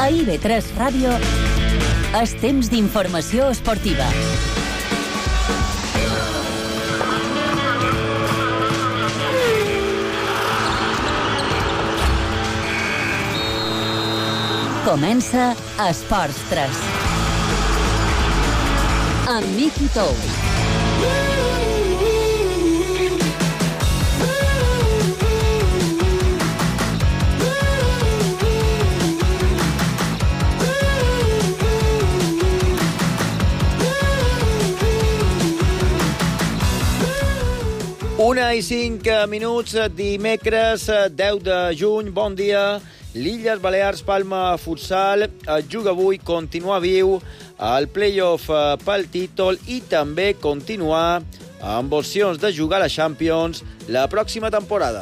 A IB3 Ràdio, és temps d'informació esportiva. Comença Esports 3. Amb Miqui Tous. Una i 5 minuts, dimecres 10 de juny, bon dia. L'Illes Balears Palma Futsal juga avui, continua viu al play-off pel títol i també continuar amb opcions de jugar a la Champions la pròxima temporada.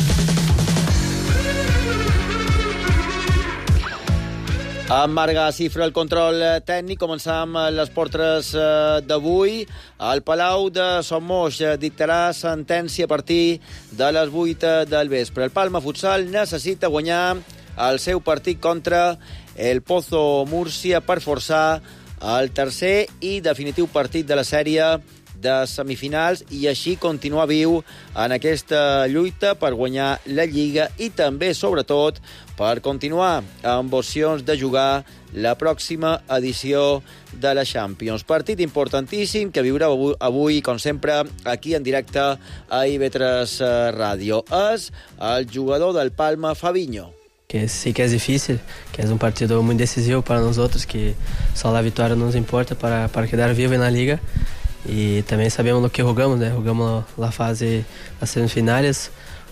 Amb Marga Cifra el control tècnic, començam les portres d'avui. El Palau de Son Moix dictarà sentència a partir de les 8 del vespre. El Palma Futsal necessita guanyar el seu partit contra el Pozo Múrcia per forçar el tercer i definitiu partit de la sèrie de semifinals i així continuar viu en aquesta lluita per guanyar la Lliga i també, sobretot, per continuar amb opcions de jugar la pròxima edició de la Champions. Partit importantíssim que viurà avui, com sempre, aquí en directe a IB3 Ràdio. És el jugador del Palma, Fabinho. Que sí que es difícil, que es un partido muy decisivo para nosotros, que solo la victoria nos importa para quedar vivo en la liga. Y también sabemos lo que jugamos, ¿no? Jugamos la fase, las semifinales,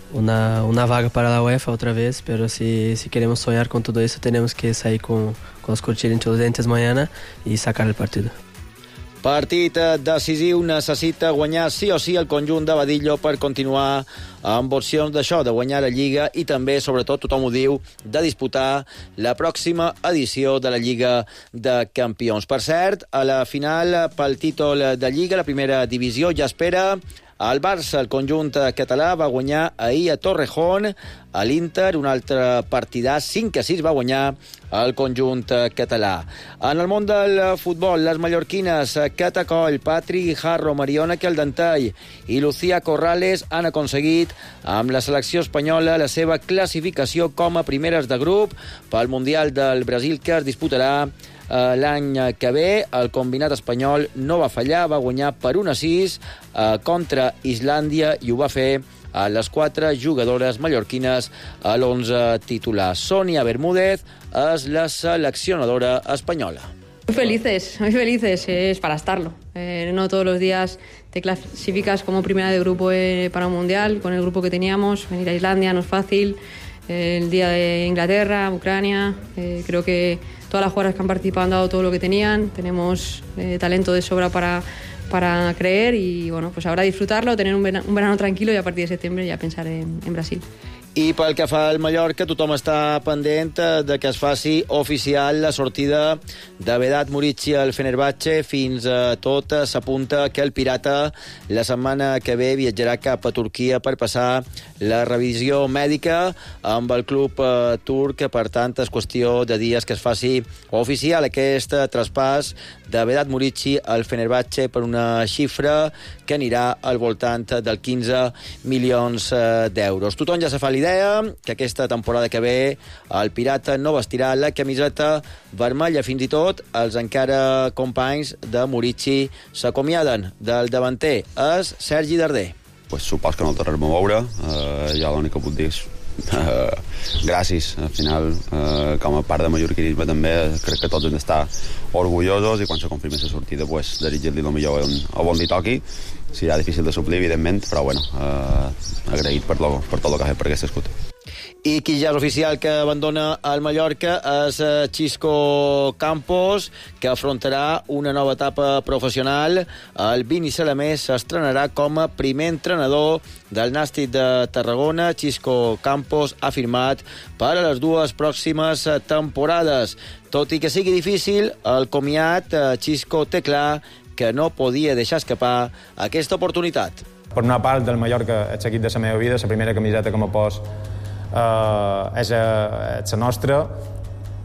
una vaga para la UEFA otra vez, pero si queremos soñar con todo eso, tenemos que salir con los cuchillos entre los dientes mañana y sacar el partido. Partit decisiu, necessita guanyar sí o sí el conjunt de Badillo per continuar amb opcions d'això, de guanyar la Lliga i també, sobretot, tothom ho diu, de disputar la pròxima edició de la Lliga de Campions. Per cert, a la final pel títol de Lliga, la primera divisió ja espera el Barça. El conjunt català va guanyar ahir a Torrejón a l'Inter, un altre partidàs, 5-6 va guanyar el conjunt català. En el món del futbol, les mallorquines Cata Coll, Patri Guijarro, Mariona Caldentall i Lucía Corrales han aconseguit amb la selecció espanyola la seva classificació com a primeres de grup pel Mundial del Brasil que es disputarà l'any que ve. El combinat espanyol no va fallar, va guanyar per 1-6 contra Islàndia i ho va fer a les 4 jugadores mallorquines a l'11 titular. Sonia Bermúdez és la seleccionadora espanyola. Muy felices, es para estarlo. No todos los días te clasificas como primera de grupo para un mundial, con el grupo que teníamos. Venir a Islandia no es fácil. El día de Inglaterra, Ucrania, creo que todas las jugadoras que han participado han dado todo lo que tenían. Tenemos talento de sobra para creer y bueno, pues ahora disfrutarlo, tener un verano tranquilo y a partir de septiembre ya pensar en Brasil. I pel que fa al Mallorca, tothom està pendent de que es faci oficial la sortida de Vedat Murici al Fenerbahçe. Fins tot s'apunta que el pirata la setmana que ve viatjarà cap a Turquia per passar la revisió mèdica amb el club turc. Per tant, és qüestió de dies que es faci oficial aquest traspàs de Vedat Murici al Fenerbahçe per una xifra que anirà al voltant del 15 milions d'euros. Tothom ja se fa l'idea que aquesta temporada que ve el pirata no vestirà la camiseta vermella. Fins i tot els encara companys de Murici s'acomiaden del davanter. És Sergi Darder. Pues supos que no el tornarem a veure. Jo l'únic que puc dir és gràcies. Al final, com a part de mallorquinisme també crec que tots hem d'estar orgullosos i quan se confirmi la sortida pues, desitjar-li el millor on li toqui. Serà difícil de suplir, evidentment, però bueno, agraït per tot el que ha fet per aquest escut. I qui ja és oficial que abandona el Mallorca és Xisco Campos, que afrontarà una nova etapa professional. El Vini Salamés s'estrenarà com a primer entrenador del Nàstic de Tarragona. Xisco Campos ha firmat per a les 2 pròximes temporades. Tot i que sigui difícil, el comiat Xisco té clar que no podia deixar escapar aquesta oportunitat. Per una part, del Mallorca és l'equip de la meva vida, la primera camiseta que me pos és la nostra.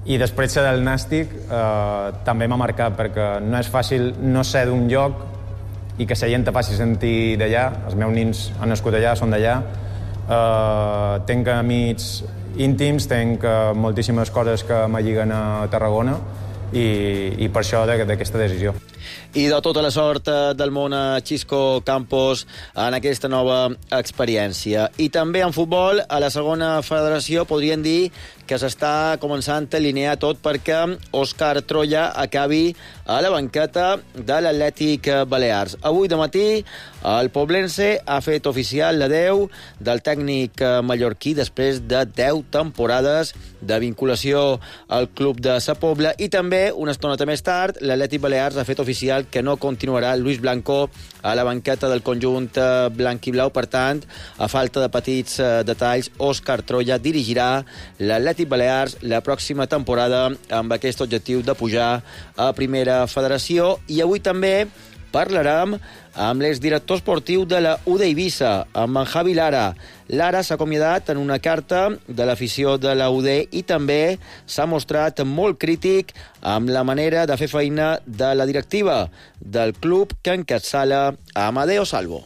I després ser del Nàstic també m'ha marcat, perquè no és fàcil no ser d'un lloc i que la gent te faci sentir d'allà. Els meus nins han nascut allà, són d'allà. Tenc amics íntims, tenc moltíssimes coses que m'alliguen a Tarragona i per això d'aquesta decisió. I de tota la sort del món a Xisco Campos en aquesta nova experiència. I també en futbol, a la segona federació, podríem dir que s'està començant a alinear tot perquè Òscar Troya acabi a la banqueta de l'Atlètic Balears. Avui de matí el poblense ha fet oficial l'adeu del tècnic mallorquí després de 10 temporades de vinculació al club de Sa Pobla, i també, una estoneta més tard, l'Atlètic Balears ha fet oficial que no continuarà Luis Blanco a la banqueta del conjunt blanc i blau. Per tant, a falta de petits detalls, Òscar Troya dirigirà l'Atlètic Balears la pròxima temporada amb aquest objectiu de pujar a primera federació. I avui també parlarem amb l'exdirector esportiu de la UD Eivissa, amb en Javi Lara. Lara s'ha acomiadat en una carta de l'afició de la UD i també s'ha mostrat molt crític amb la manera de fer feina de la directiva del club que encapçala Amadeo Salvo.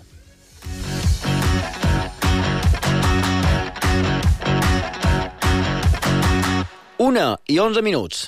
Una i 11 minuts.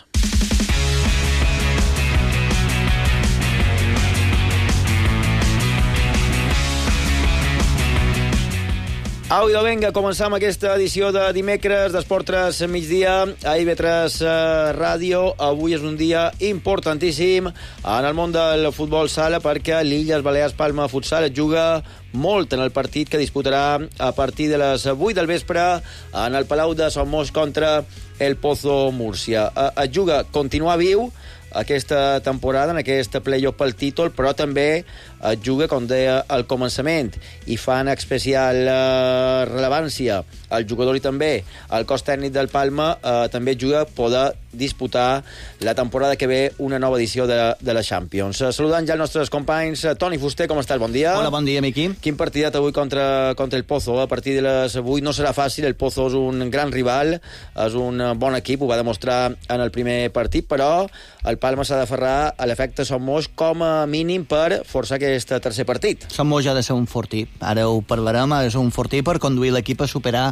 Au, idò, vinga, començam aquesta edició de dimecres d'Esport 3 migdia a IB3 Ràdio. Avui és un dia importantíssim en el món del futbol sala perquè l'Illes Balears Palma Futsal es juga molt en el partit que disputarà a partir de les 8 del vespre en el Palau de Somos contra el Pozo Múrcia. Es juga continuar viu aquesta temporada, en aquest play-off pel títol, però també es juga, com deia al començament, i fan especial rellevància el jugador i també el cos tècnic del Palma també juga poder disputar la temporada que ve una nova edició de la Champions. Saludant ja els nostres companys. Toni Fuster, com estàs? Bon dia. Hola, bon dia, Miqui. Quin partidat avui contra el Pozo? A partir de les 8 no serà fàcil. El Pozo és un gran rival, és un bon equip, ho va demostrar en el primer partit, però el Palma s'ha d'aferrar a l'efecte Somos com a mínim per forçar aquest tercer partit. Somos ja ha de ser un fortí. Ara ho parlarem, ha de ser un fortí per conduir l'equip a superar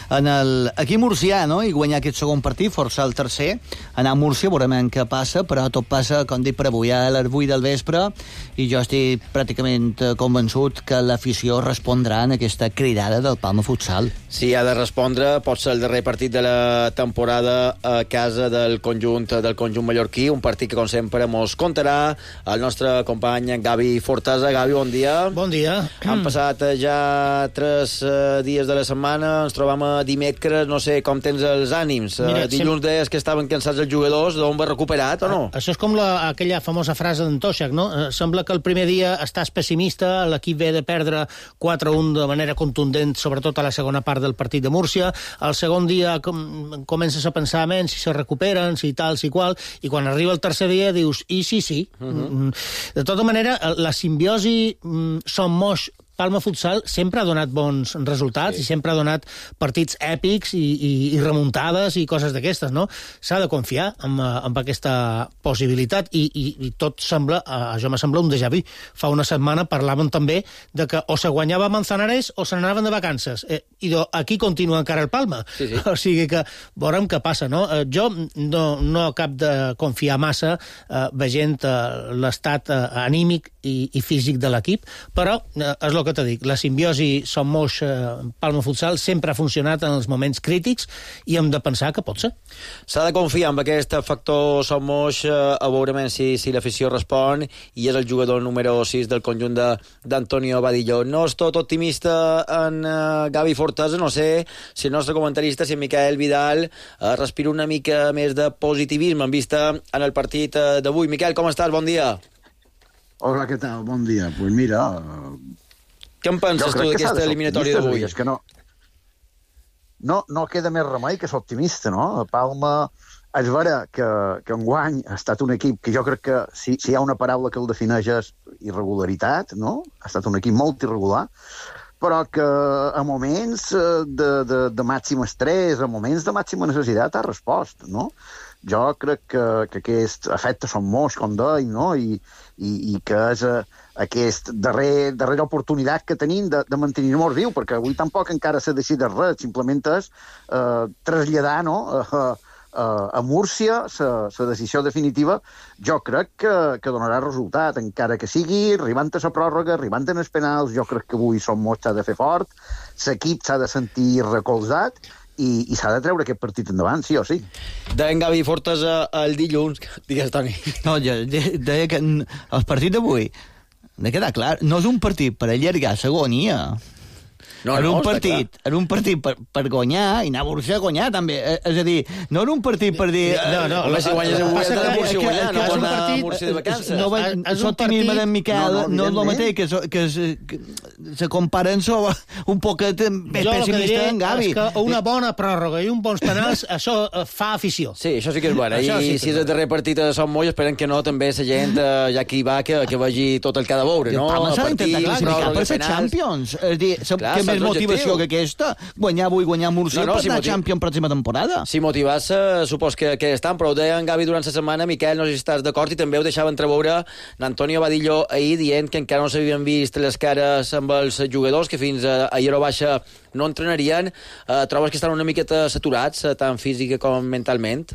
aquí murcià, no? I guanyar aquest segon partit, forçar el tercer, anar a Múrcia, veurem què passa, però tot passa, com dic, per avui a les 8 del vespre, i jo estic pràcticament convençut que l'afició respondrà en aquesta cridada del Palma Futsal. Sí, ha de respondre, pot ser el darrer partit de la temporada a casa del conjunt mallorquí, un partit que, com sempre, mos contarà el nostre company Gavi Fortasa. Gavi, bon dia. Bon dia. Han passat ja 3 dies de la setmana, ens trobam a dimecres, no sé com tens els ànims. Mira, dilluns deies que estaven cansats els jugadors, d'on va recuperat o no? Això és com aquella famosa frase d'en Toshak, no? Sembla que el primer dia estàs pessimista, l'equip ve de perdre 4-1 de manera contundent, sobretot a la segona part del partit de Múrcia. El segon dia comences a pensar menys si se recuperen, si tal, si qual, i quan arriba el tercer dia dius, i sí. De tota manera, la simbiosi Somos Palma Futsal sempre ha donat bons resultats, sí, i sempre ha donat partits èpics i remuntades i coses d'aquestes, no? S'ha de confiar en aquesta possibilitat i tot sembla, això me sembla un déjà vu. Fa una setmana parlàvem també de que o se guanyava a Manzanares o se n'anaven de vacances. I aquí continua encara el Palma. Sí. O sigui que veurem què passa, no? Jo no acab de confiar massa veient l'estat anímic i físic de l'equip, però és el que t'he dit, la simbiosi Somos Palma Futsal sempre ha funcionat en els moments crítics i hem de pensar que pot ser. S'ha de confiar en aquest factor Somos, a veure si l'afició respon, i és el jugador número 6 del conjunt d'Antonio Vadillo. No és tot optimista en Gavi Fortasa, no sé si el nostre comentarista, si en Miquel Vidal, respira una mica més de positivisme en vista en el partit d'avui. Miquel, com estàs? Bon dia. Hola, què tal? Bon dia. Pues mira... Què en penses tu d'aquesta eliminatòria d'avui? És que no queda més remei que ser optimista, no? Palma, és vera que enguany ha estat un equip que jo crec que si hi ha una paraula que el defineix és irregularitat, no? Ha estat un equip molt irregular, però que a moments de màxim estrès, a moments de màxima necessitat ha respost, no? Jo crec que aquest efecte són molts, com deia, no? I que és aquest darrera oportunitat que tenim de mantenir-nos viu, perquè avui tampoc encara s'ha decidit res, simplement és traslladar, no?, a Múrcia la decisió definitiva. Jo crec que donarà resultat, encara que sigui arribant a la pròrroga, arribant als penals. Jo crec que avui som molts, s'ha de fer fort, l'equip s'ha de sentir recolzat i s'ha de treure aquest partit endavant, sí o sí. Deien Gavi Fortesa el dilluns. Digues, Toni. No, jo deia que el partit d'avui, de quedar clar, no és un partit per allargar l'agonia. Era un partit per guanyar i anar a Múrcia a guanyar també, és a dir, no era un partit per dir si guanyes avui has d'anar a Múrcia a guanyar, no pot anar a Múrcia de vacances. L'optimisme d'en Miquel no és el mateix, que se comparen sobre un poquet més pessimista en Gavi. Jo el que diré és que una bona pròrroga i un bons penals, això fa afició. Sí, això sí que és bona, i si és el darrer partit de Som Moll, esperem que no també la gent, ja que hi va, que vegi tot el que ha de veure, no? El Palma s'ha d'intentar classificar per ser Champions, és a dir, que més motivació que aquesta, guanyar avui, guanyar Múrcia per anar a Champions pròxima temporada. Si motivàs, supos que estan, però ho deia en Gavi durant la setmana. Miquel, no sé si estàs d'acord, i també ho deixava entreveure n'Antonio Badillo ahir, dient que encara no s'havien vist les cares amb els jugadors, que fins ahir a baixa no entrenarien. Trobes que estan una miqueta saturats, tant física com mentalment?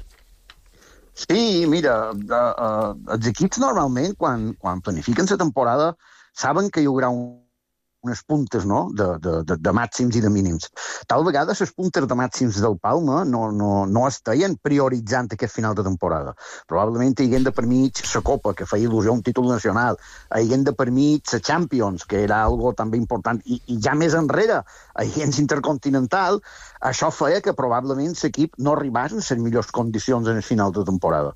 Sí, mira, els equips normalment, quan planifiquen la temporada, saben que hi haurà unes puntes, no?, de màxims i de mínims. Tal vegada les puntes de màxims del Palma no estaven prioritzant aquest final de temporada. Probablement hi haguem de per mig la Copa, que feia il·lusió a un títol nacional, hi haguem de per mig la Champions, que era algo també important, i ja més enrere, hi haguem l'Intercontinental. Això feia que probablement l'equip no arribés en les millors condicions en el final de temporada.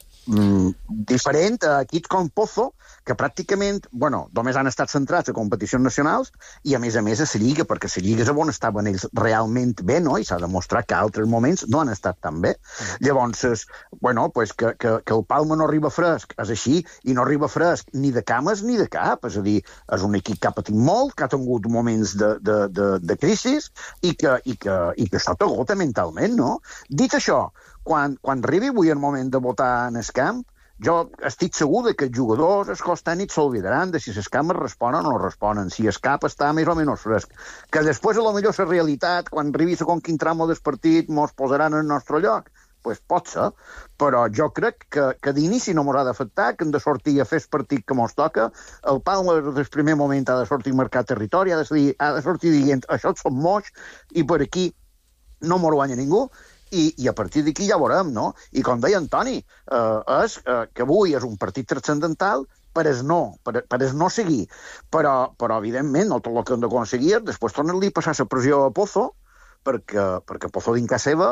Diferent a equips com Pozo, que pràcticament, només han estat centrats a competicions nacionals i a més a la Lliga, perquè la Lliga és on estaven ells realment bé, no? I s'ha demostrat que altres moments no han estat tan bé. Llavors, que el Palma no arriba fresc, és així, i no arriba fresc ni de cames ni de cap, és a dir, és un equip que ha patit molt, que ha tingut moments de crisi i que això t'agota mentalment, no? Dit això, quan arribi avui el moment de votar en el camp, jo estic segur que els jugadors, els cos tècnics, s'oblidaran de si les cames responen o no responen, si el cap està més o menys fresc. Que després, a lo millor, la realitat, quan arribi a quin tramo del partit, mos posaran en el nostre lloc, doncs pot ser, però jo crec que d'inici no mos ha d'afectar, que hem de sortir a fer el partit que mos toca. El Palma, des del primer moment, ha de sortir a marcar territori, ha de sortir dient, això som moix, i per aquí no mos guanya ningú, i a partir d'aquí ja veurem, no? I com deia Antoni, és que avui és un partit transcendental per es no seguir, però evidentment no tot el que hem d'aconseguir, després tornar-li a passar la pressió a Pozo, perquè Pozo dins casa seva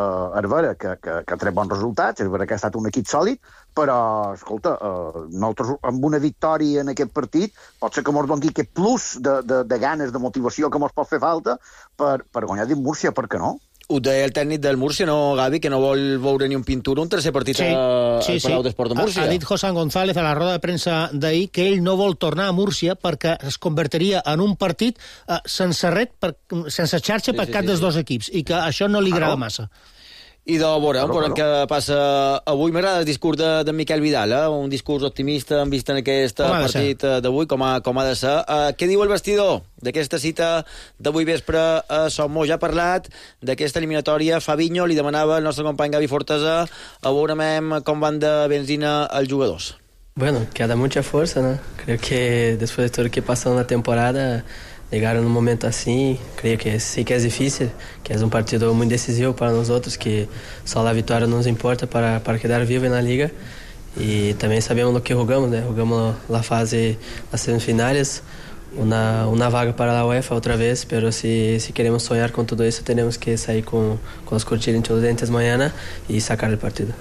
és vera que ha tret bons resultats, és vera que ha estat un equip sòlid, però, escolta, nosaltres amb una victòria en aquest partit pot ser que mos doni aquest plus de ganes, de motivació que mos pot fer falta per guanyar dins Múrcia, per què no? Ho deia el tècnic del Múrcia, no, Gavi, que no vol veure ni un pintura, un tercer partit al Palau d'Esport de Múrcia. Ha dit José González a la roda de premsa d'ahir que ell no vol tornar a Múrcia perquè es convertiria en un partit sense ret, sense xarxa per cap dels dos equips, i que això no li agrada massa. I de veurem què passa avui. M'agrada el discurs de Miquel Vidal, un discurs optimista en vista en aquest partit d'avui, com ha de ser. Què diu el vestidor d'aquesta cita d'avui vespre a Som Moix? Ja ha parlat d'aquesta eliminatòria. Fabinho li demanava al nostre company Gavi Fortesa a veure com van de benzina els jugadors. Bueno, queda mucha fuerza, ¿no? Creo que después de todo lo que pasó en la temporada, llegar en un momento así, creo que sí que es difícil, que es un partido muy decisivo para nosotros, que solo la victoria nos importa para quedar vivo en la liga. Y también sabemos lo que jugamos, ¿no? Jugamos la fase, las semifinales, una vaga para la UEFA otra vez, pero si queremos soñar con todo eso, tenemos que salir con los cuchillos entre los dientes mañana y sacar el partido.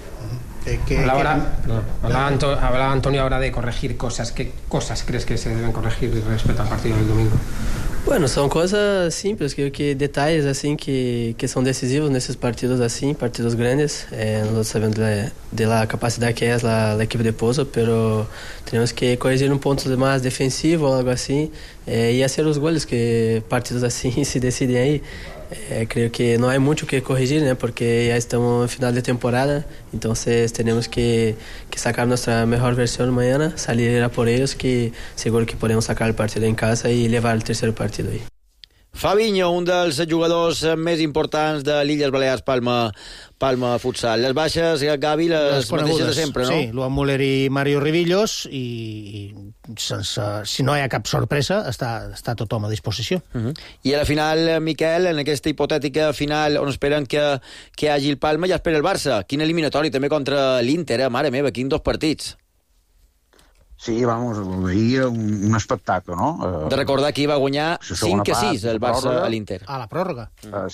Hablaba Antonio ahora de corregir cosas. ¿Qué cosas crees que se deben corregir respecto al partido del domingo? Bueno, son cosas simples, creo que detalles así que son decisivos en esos partidos así, partidos grandes. Nosotros sabemos de la capacidad que es la equipe de Pozo, pero tenemos que corregir un punto más defensivo o algo así, y hacer los goles, que partidos así se deciden ahí. Creo que no hay mucho que corregir, ¿no? Porque ya estamos en final de temporada, entonces tenemos que sacar nuestra mejor versión mañana, salir a por ellos, que seguro que podemos sacar el partido en casa y llevar el tercer partido ahí. Fabinho, un dels jugadors més importants de l'Illes Balears Palma Futsal. Les baixes, Gavi, les mateixes de sempre, no? Sí, Luan Müller i Mario Rivillos, i sense, si no hi ha cap sorpresa, està tothom a disposició. I a la final, Miquel, en aquesta hipotètica final on esperen que hi hagi el Palma, ja espera el Barça. Quin eliminatori també contra l'Inter, mare meva, quin 2 partits. Sí, vamos, ahir un espectacle, no? De recordar que va guanyar 5-6 el Barça a l'Inter. A la pròrroga.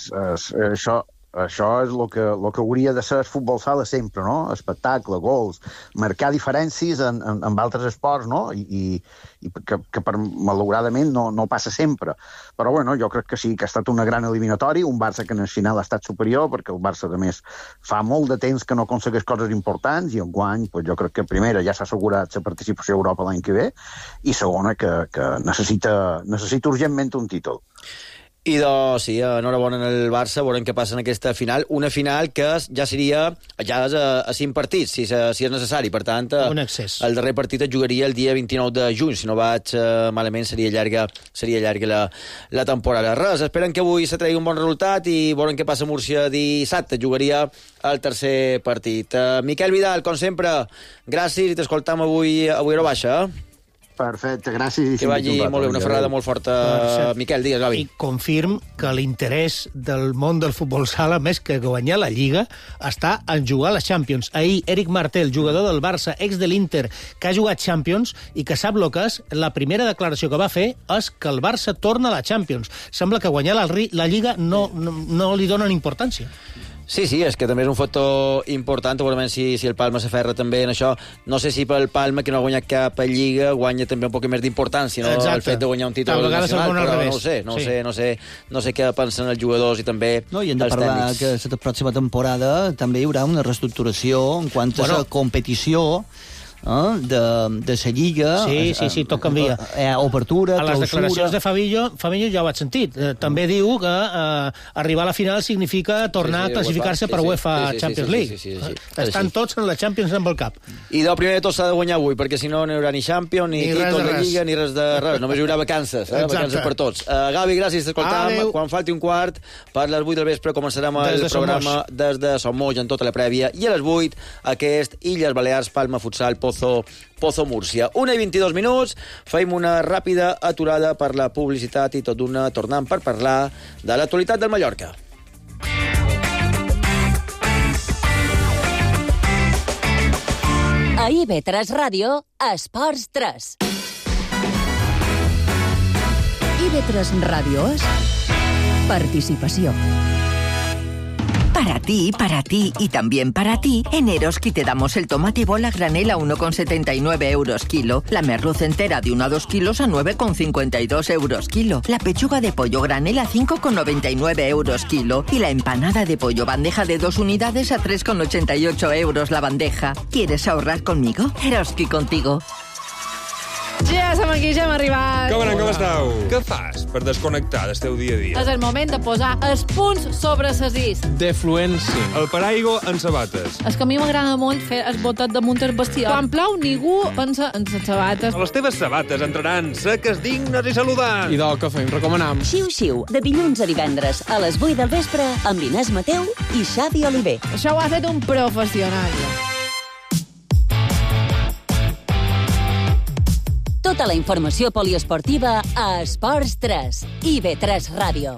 Això és el que hauria de ser el futbol sala sempre, no? Espectacle, gols, marcar diferències en altres esports, no? I que malauradament no passa sempre. Però, bueno, jo crec que sí, que ha estat una gran eliminatori, un Barça que en el final ha estat superior, perquè el Barça, a més, fa molt de temps que no aconsegueix coses importants, i enguany, jo crec que primera ja s'ha assegurat la participació a Europa l'any que ve, i segona, que necessita urgentment un títol. I doncs, sí, enhorabona en el Barça, veurem què passa en aquesta final. Una final que ja seria a 5 partits, si és necessari. Per tant, el darrer partit es jugaria el dia 29 de juny. Si no vaig malament, seria llarga la temporada. Res, esperen que avui se tregui un bon resultat i veurem què passa a Múrcia dissabte. Jugaria el tercer partit. Miquel Vidal, com sempre, gràcies i t'escoltam avui a Hora Baixa. Perfecte, gràcies. Que vagi molt bé, una ferrada molt forta. Miquel, digues, Gavi. I confirm que l'interès del món del futbol sala, més que guanyar la Lliga, està en jugar a la Champions. Ahir, Eric Martel, jugador del Barça, ex de l'Inter, que ha jugat Champions i que sap el que és, la primera declaració que va fer és que el Barça torna a la Champions. Sembla que guanyar la Lliga no li donen importància. Sí, és que també és un factor important, segurament si el Palma s'aferra també en això. No sé si pel Palma, que no ha guanyat cap Lliga, guanya també un poc més d'importància, no? El fet de guanyar un títol nacional, però no sé què pensen els jugadors i també els tècnics. No, i hem de parlar que la pròxima temporada també hi haurà una reestructuració en quant a la competició de la Lliga. Sí, tot canvia. Obertura, clausura. A les declaracions de Fabinho ja ho has sentit. També diu que arribar a la final significa tornar a classificar-se per UEFA Champions League. Estan tots en la Champions amb el cap. I del primer de tot s'ha de guanyar avui, perquè si no hi haurà ni Champions, ni títol de Lliga, ni res de res. Només hi haurà vacances, vacances per tots. Gavi, gràcies, t'escoltàvem. Quan falti un quart, per les 8 del vespre començarem el programa des de Son Moix en tota la prèvia, i a les 8 aquest Illes Balears Palma Futsal Pozo Múrcia. 1:22 minuts, feim una ràpida aturada per la publicitat i tot d'una tornant per parlar de l'actualitat del Mallorca. A IB3 Ràdio, Esports 3. IB3 Ràdio és participació. Para ti y también para ti, en Eroski te damos el tomate bola granel a 1,79 euros kilo, la merluz entera de 1 a 2 kilos a 9,52 euros kilo, la pechuga de pollo granel a 5,99 euros kilo y la empanada de pollo bandeja de 2 unidades a 3,88 euros la bandeja. ¿Quieres ahorrar conmigo? Eroski contigo. Ja som aquí, ja hem arribat. Com esteu? Què fas per desconnectar del teu dia a dia? És el moment de posar els punts sobre les is. Defluència. El paraigua en sabates. És que a mi m'agrada molt fer el botet damunt el vestidor. Quan plou, ningú pensa en les sabates. Les teves sabates entraran seques, dignes i saludants. I del que fem, recomanam. Xiu-xiu, de dilluns a divendres a les 8 del vespre amb Inés Mateu i Xavi Oliver. Això ho ha fet un professional. Tota la informació poliesportiva a Esports 3, IB3 Ràdio.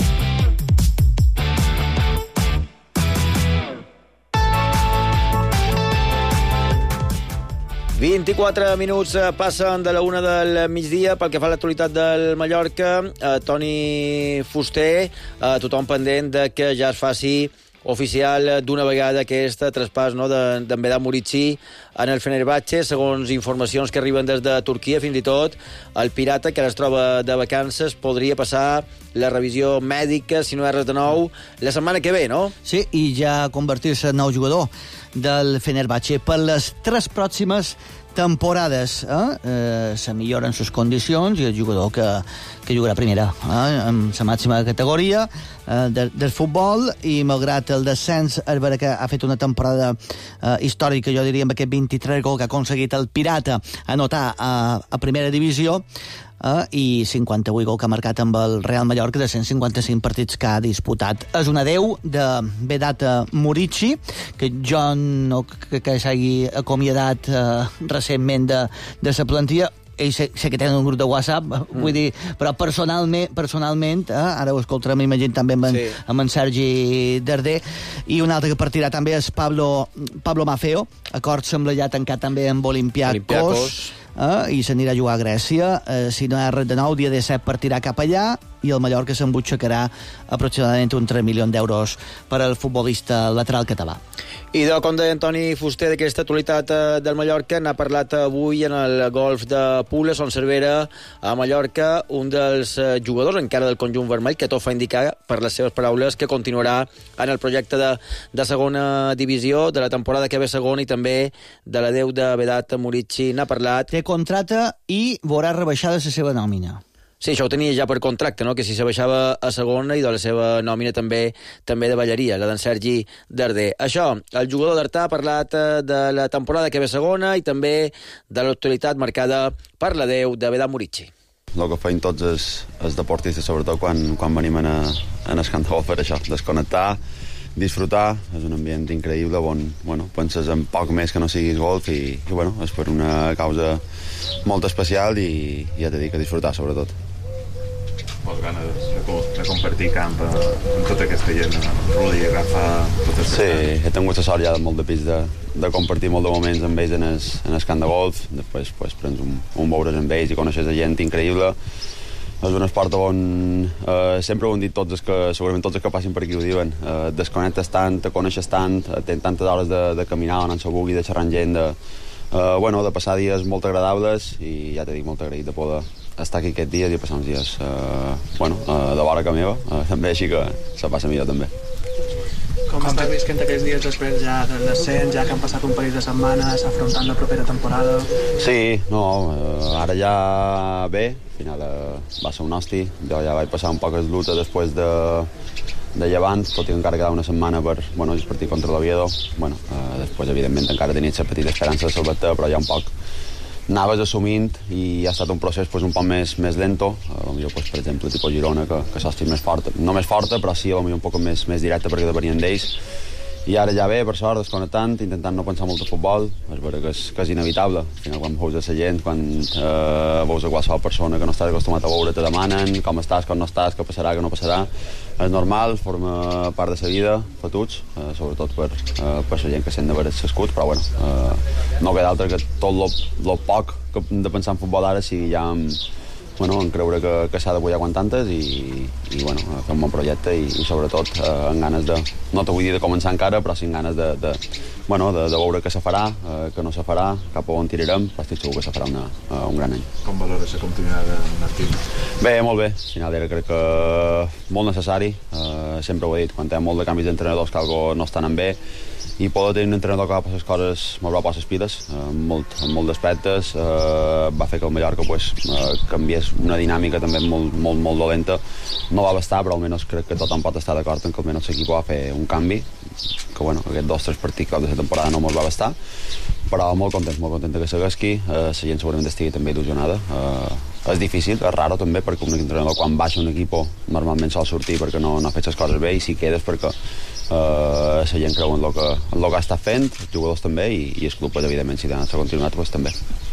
...24 minuts passen de la 1 del migdia pel que fa a l'actualitat del Mallorca. Toni Fuster, tothom pendent de que ja es faci oficial d'una vegada aquest traspàs d'en Vedat Murici en el Fenerbahçe. Segons informacions que arriben des de Turquia, fins i tot el pirata, que ara es troba de vacances, podria passar la revisió mèdica, si no hi ha res de nou, la setmana que ve, no? Sí, i ja convertir-se en nou jugador del Fenerbahçe per les 3 pròximes temporades. Se milloren les condicions i el jugador que jugarà primera en la màxima categoria del futbol, i malgrat el descens, el Berga ha fet una temporada històrica, jo diria, amb aquest 23 gol que ha aconseguit el Pirata anotar a primera divisió, i 58 gol que ha marcat amb el Real Mallorca de 155 partits que ha disputat. És un adeu de Vedat Murici, que jo no crec que s'hagi acomiadat recentment de la plantilla. Ell sé que tenen un grup de WhatsApp, vull dir, però personalment, ara ho escoltarem, imagino, també amb en Sergi Darder, i un altre que partirà també és Pablo Maffeo, acord sembla ja tancat també amb Olympiacos, i s'anirà a jugar a Grècia. Si no hi ha res de nou, dia 17 partirà cap allà, i el Mallorca s'embutxacarà aproximadament uns 3 milions d'euros per al futbolista lateral català. I com deia Antoni Fuster, d'aquesta actualitat del Mallorca, n'ha parlat avui en el golf de Pules, on Cervera, a Mallorca, un dels jugadors encara del conjunt vermell, que tot fa indicar, per les seves paraules, que continuarà en el projecte de segona divisió, de la temporada que ve segona, i també de l'adeu de Vedat Murici. N'ha parlat. Té contracte i veurà rebaixada la seva nòmina. Sí, això ho tenia ja per contracte, no? Que si se baixava a segona, i de la seva nòmina també davallaria, la d'en Sergi Darder. Això, el jugador d'Artà ha parlat de la temporada que ve segona i també de l'actualitat marcada per l'adeu de Vedat Murici. El que feim tots els deportistes, sobretot quan venim en el camp de golf, per això, desconnectar, disfrutar. És un ambient increïble on penses en poc més que no siguis golf, i és per una causa molt especial, i ja t'he dit que disfrutar, sobretot. Molts ganes de compartir camp amb tota aquesta gent, Rudi, Rafa, tot això. Sí, he tingut la sort ja molt de pis de compartir molt de moments amb ells en el camp de golf. Després prens un beure's amb ells i coneixes gent increïble. És un esport on sempre ho han dit segurament tots els que passin per aquí ho diuen, desconnectes tant, te coneixes tant, tens tantes hores de caminar anant a bugui, de xerrar amb gent, de passar dies molt agradables, i ja t'he dit, molt agraït de poder estar aquí aquests dies i passar uns dies de vora que meva, també, així que se passa millor també. Com estàs visquent aquests dies després ja del descens, ja que han passat un parell de setmanes afrontant la propera temporada? Sí, ara ja bé, al final va ser un hosti, jo ja vaig passar un poc el luto després de Llevant, tot i que encara quedava una setmana per el partit contra l'Oviedo. Després, evidentment, encara tenia la petita esperança de salvar-te, però ja un poc anaves assumint, i ha estat un procés un poc més lento. Potser, per exemple, tipus Girona, que s'hostia més forta, no més forta, però sí un poc més directa, perquè depenien d'ells. I ara ja bé, per sort, desconnectant, intentant no pensar molt de futbol. És vera que és inevitable. Al final, quan veus a la gent, quan veus a qualsevol persona que no estàs acostumat a veure, te demanen com estàs, com no estàs, què passarà, què no passarà. És normal, forma part de la vida, per tots, sobretot per la gent que sent d'haver escut, però no queda altre que tot el poc que hem de pensar en futbol ara sigui ja en creure que s'ha de guanyar quan tantes, i fer un bon projecte, i sobretot amb ganes de, no t'ho vull dir de començar encara, però sí amb ganes de veure què se farà, què no se farà, cap a on tirarem, però estic segur que se farà un gran any. Com valores la continuïtat de Martín? Bé, molt bé, al final crec que molt necessari, sempre ho he dit, quan hi ha molt de canvis d'entrenadors que algo no estan bé, i poder tenir un entrenador que va passar les coses molt bé a les piles, en molt d'aspectes, va fer que el Mallorca canviés una dinàmica també molt dolenta. No va bastar, però almenys crec que tothom pot estar d'acord en que almenys l'equip va fer un canvi, que aquests 2-3 partits de la temporada no ens va bastar, però molt content que segueixi, la gent segurament estigui també il·lusionada. És difícil, és raro també, perquè un entrenador quan baixa un equip normalment sol sortir perquè no ha fet les coses bé, i si quedes perquè la gent creu en el que ha estat fent, els jugadors també, i el club, evidentment, si s'ha continuat, també.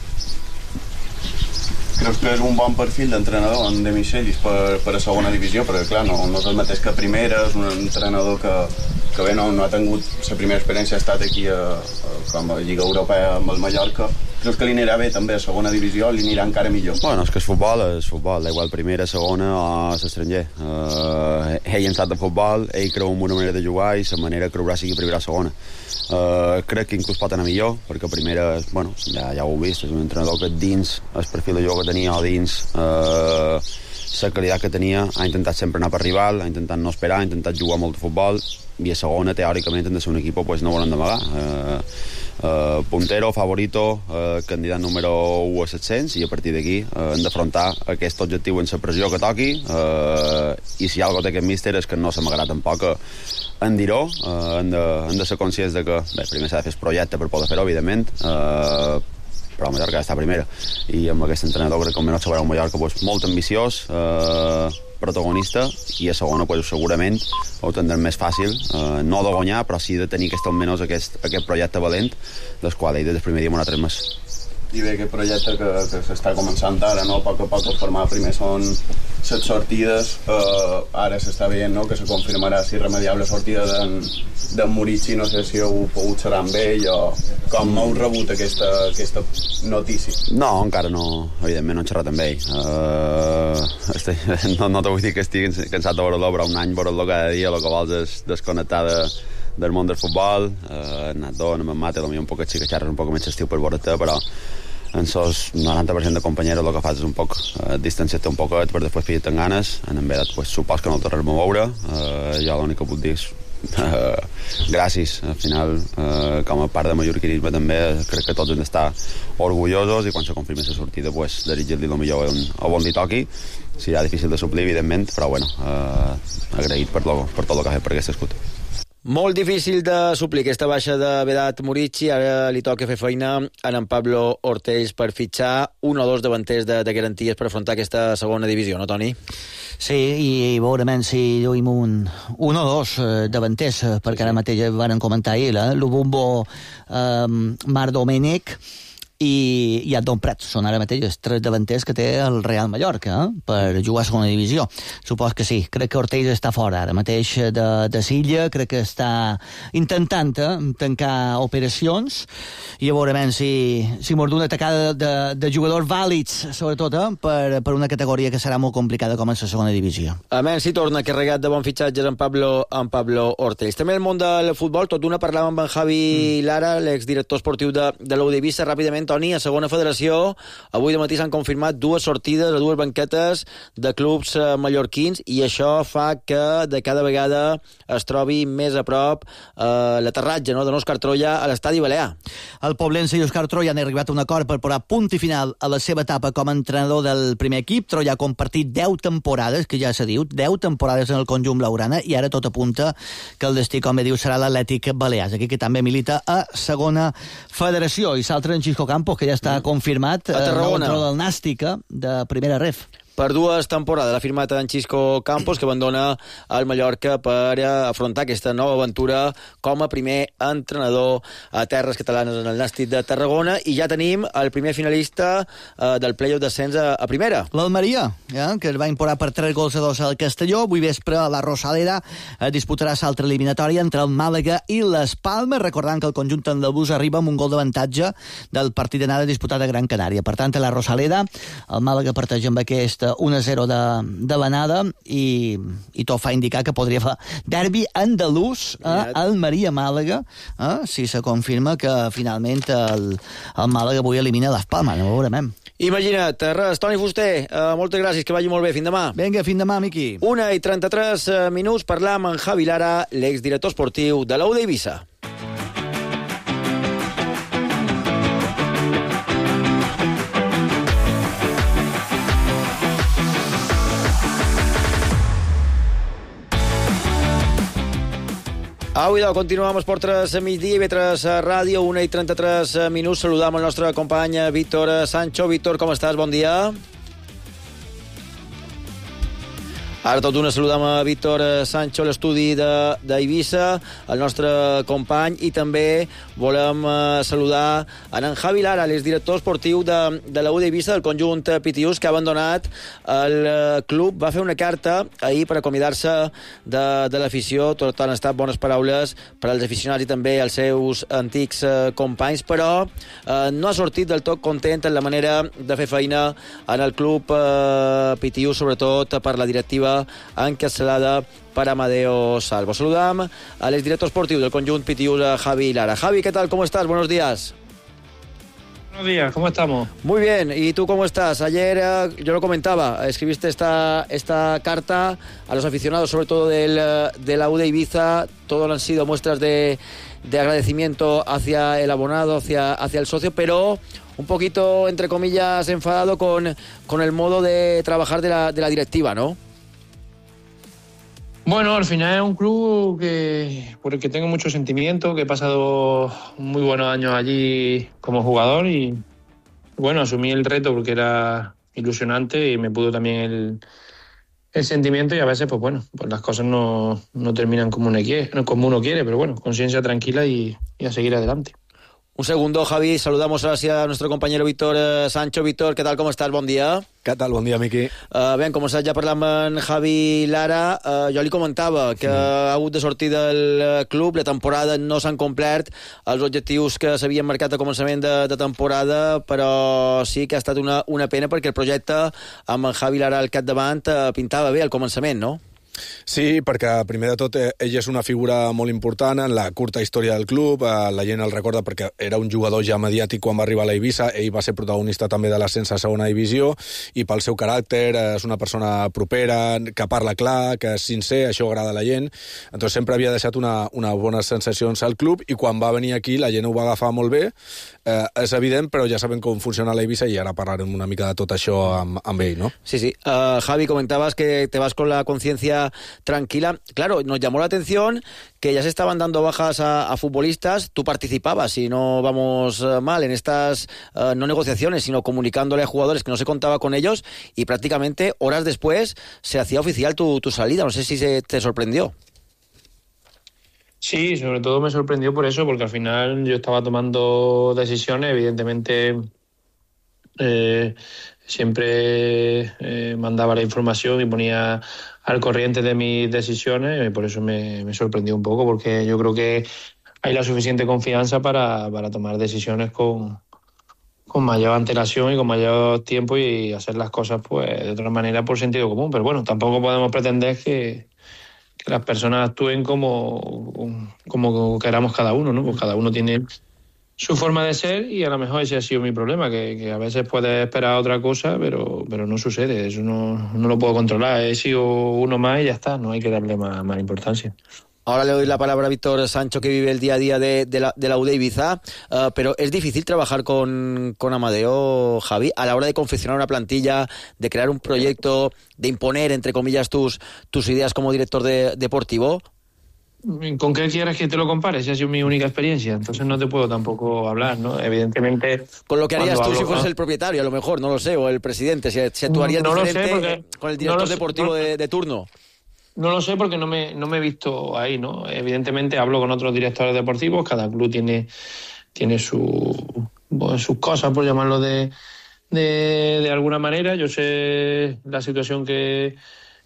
Creus que és un bon perfil d'entrenador en Demichelis per a segona divisió? Perquè, clar, no és el mateix que a primera, és un entrenador que bé, no ha tingut la primera experiència, ha estat aquí com a Lliga Europea amb el Mallorca. Creus que li anirà bé també a segona divisió, li anirà encara millor? És que és futbol, igual primera, segona o a l'estranger. Ell en sap de futbol, ell creu en una manera de jugar, i la manera que creurà sigui primera o segona. Crec que inclús pot anar millor, perquè primera, ja ho heu vist, és un entrenador que dins el perfil de joc que tenia, o dins la qualitat que tenia, ha intentat sempre anar per rival, ha intentat no esperar, ha intentat jugar molt de futbol, i a segona, teòricament, hem de ser un equip, no volen d'amagar. puntero, favorito, candidat número 1 a 700, i a partir d'aquí hem d'afrontar aquest objectiu en la pressió que toqui, i si algo té aquest míster és que no s'amagarà tampoc en dir-ho, hem de ser conscients de que, bé, primer s'ha de fer el projecte per poder fer-ho, evidentment, però el Mallorca està primera, i amb aquest entrenador crec que almenys trobarà un Mallorca molt ambiciós, protagonista, i a segona segurament ho tindrem més fàcil, no de guanyar, però sí de tenir almenys aquest projecte valent, del qual ell des del primer dia m'ho ha tret més. I bé, aquest projecte que s'està començant ara, no? A poc a poc el formar, primer són 7 sortides, ara s'està veient, no?, que se confirmarà si irremediable sortida d'en Murici, no sé si heu pogut xerrar amb ell o com heu rebut aquesta notícia. No, encara no, evidentment no he xerrat amb ell. No t'ho vull dir que estic cansat de veure-lo, però un any veure-lo cada dia, el que vols és desconnectar del món del futbol, he anat amb en Mate, potser un poc xicatxarres, un poc més estiu per veure-te, però en sos 90% de companyeros el que fas és un poc distanciar-te un poquet per després pillar-te en ganes. En veritat, supos que no el tornarem a veure. Jo l'únic que puc dir és gràcies. Al final, com a part de mallorquinisme també, crec que tots hem d'estar orgullosos, i quan se confirmi la sortida, desitjar-li el millor on li toqui. Serà difícil de suplir, evidentment, però bueno, agraït per tot el que ha fet per aquest escut. Molt difícil de suplir aquesta baixa de Vedat Murici. Ara li toca fer feina a en Pablo Ortells per fitxar un o dos davanters de garanties per afrontar aquesta segona divisió, no, Toni? Sí, i veurem si lluïm un o dos davanters, perquè ara mateix van comentar ahir, Lubumbo, Marc Domènech i Adon Prats. Són ara mateix els 3 davanters que té el Real Mallorca per jugar a segona divisió. Supos que sí. Crec que Ortells està fora ara mateix de Silla, crec que està intentant tancar operacions, i veurem si mord una tacada de jugadors vàlids, sobretot per una categoria que serà molt complicada com és la segona divisió. A menys si torna carregat de bons fitxatges en Pablo Ortells. També el món del futbol, tot d'una parlàvem amb en Javi Lara, l'exdirector esportiu de l'UD Eivissa. Ràpidament, Toni, a segona federació, avui de matí s'han confirmat 2 sortides a 2 banquetes de clubs mallorquins, i això fa que de cada vegada es trobi més a prop l'aterratge de n'Òscar Troia a l'estadi Balear. El poblense i Òscar Troia han arribat a un acord per posar punt i final a la seva etapa com a entrenador del primer equip. Troia ha compartit 10 temporades, que ja s'ha dit, 10 temporades en el conjunt blaugrana, i ara tot apunta que el destí, com bé diu, serà l'Atlètic Balears, aquí que també milita a segona federació. I s'altre en Xisco Campos, que ja està confirmat a Tarragona, del Nàstica de primera ref. Per 2 temporades l'ha firmat en Xisco Campos, que abandona el Mallorca per afrontar aquesta nova aventura com a primer entrenador a terres catalanes en el Nàstic de Tarragona. I ja tenim el primer finalista del play-off d'ascens a primera. L'Almeria, que es va imposar per 3-2 al Castelló. Avui vespre la Rosaleda disputarà l'altra eliminatòria entre el Màlaga i les Palmes, recordant que el conjunt andalús arriba amb un gol d'avantatge del partit d'anada disputat a Gran Canària. Per tant, a la Rosaleda, el Màlaga parteix amb aquest 1-0 de l'anada, i tot fa indicar que podria fer derbi andalús a Almeria-Màlaga, si se confirma que finalment el Màlaga avui elimina les Palmes. No ho veurem. Imagina't, res, Toni Fuster, moltes gràcies, que vagi molt bé, fins demà. Vinga, fins demà, Miqui. 1:33 minuts, parlam amb Javi Lara, l'exdirector esportiu de l'UD Eivissa. Avui continuem amb Esport 3 migdia, IB3 Ràdio, 1:33 minuts. Saludam el nostre company Víctor Sancho. Víctor, com estàs? Bon dia. Ara tot d'una saludam a Víctor Sancho, a l'estudi d'Eivissa, el nostre company, i també volem saludar en Javi Lara, l'exdirector esportiu de l'UD Eivissa, del conjunt Pitiús, que ha abandonat el club. Va fer una carta ahir per acomiadar-se de l'afició. Tot han estat bones paraules per als aficionats i també els seus antics companys, però no ha sortit del tot content en la manera de fer feina en el club Pitiús, sobretot per la directiva encapçalada per Amadeo Salvo. Saludam a l'exdirector esportiu del conjunt Pitiús, Javi Lara. Javi, ¿qué tal? ¿Cómo estás? Buenos días. Buenos días, ¿cómo estamos? Muy bien, ¿y tú cómo estás? Ayer, yo lo comentaba, escribiste esta carta a los aficionados, sobre todo de la U de Ibiza. Todos han sido muestras de agradecimiento hacia el abonado, hacia el socio, pero un poquito, entre comillas, enfadado con el modo de trabajar de la directiva, ¿no? Bueno, al final es un club por el que tengo mucho sentimiento, que he pasado muy buenos años allí como jugador y bueno, asumí el reto porque era ilusionante y me pudo también el sentimiento y a veces, pues bueno, pues las cosas no terminan como uno quiere, pero bueno, conciencia tranquila y a seguir adelante. Un segundo, Javi, saludamos ahora sí a nuestro compañero Víctor Sancho. Víctor, ¿qué tal, com estàs? Bon dia. Què tal? Bon dia, Miqui. Bé, com saps, ja parlant amb Javi Lara, jo li comentava que ha hagut de sortir del club, la temporada no s'han complert els objectius que s'havien marcat a començament de temporada, però sí que ha estat una pena perquè el projecte amb Javi Lara al capdavant pintava bé al començament, no? Sí, perquè primer de tot ell és una figura molt important en la curta història del club, la gent el recorda perquè era un jugador ja mediàtic quan va arribar a la Eivissa, ell va ser protagonista també de l'ascens a segona divisió i pel seu caràcter és una persona propera, que parla clar, que és sincer, això agrada a la gent, entonces sempre havia deixat una bones sensacions al club i quan va venir aquí la gent ho va agafar molt bé, és evident, però ja sabem com funciona la Eivissa i ara parlarem una mica de tot això amb ell, ¿no? Sí. Javi, comentabas que te vas con la conciencia tranquila. Claro, nos llamó la atención que ya se estaban dando bajas a futbolistas. Tú participabas, si no vamos mal, en estas no negociaciones, sino comunicándole a jugadores que no se contaba con ellos y prácticamente horas después se hacía oficial tu salida. No sé si te sorprendió. Sí, sobre todo me sorprendió por eso, porque al final yo estaba tomando decisiones, evidentemente siempre mandaba la información y ponía al corriente de mis decisiones y por eso me sorprendió un poco, porque yo creo que hay la suficiente confianza para tomar decisiones con mayor antelación y con mayor tiempo y hacer las cosas pues de otra manera por sentido común, pero bueno, tampoco podemos pretender que las personas actúen como queramos cada uno, ¿no? Pues cada uno tiene su forma de ser y a lo mejor ese ha sido mi problema, que a veces puedes esperar otra cosa, pero no sucede, eso no lo puedo controlar, he sido uno más y ya está, no hay que darle más importancia. Ahora le doy la palabra a Víctor Sancho, que vive el día a día de la U de Ibiza, pero es difícil trabajar con Amadeo, Javi, a la hora de confeccionar una plantilla, de crear un proyecto, de imponer, entre comillas, tus ideas como director deportivo. ¿Con qué quieres que te lo compare? Esa ha sido mi única experiencia, entonces no te puedo tampoco hablar, ¿no? Evidentemente... Con lo que harías tú si fueras el propietario, a lo mejor, no lo sé, o el presidente, si actuarías diferente con el director deportivo de turno. No lo sé porque no me he visto ahí, ¿no? Evidentemente hablo con otros directores deportivos, cada club tiene sus cosas, por llamarlo de alguna manera. Yo sé la situación que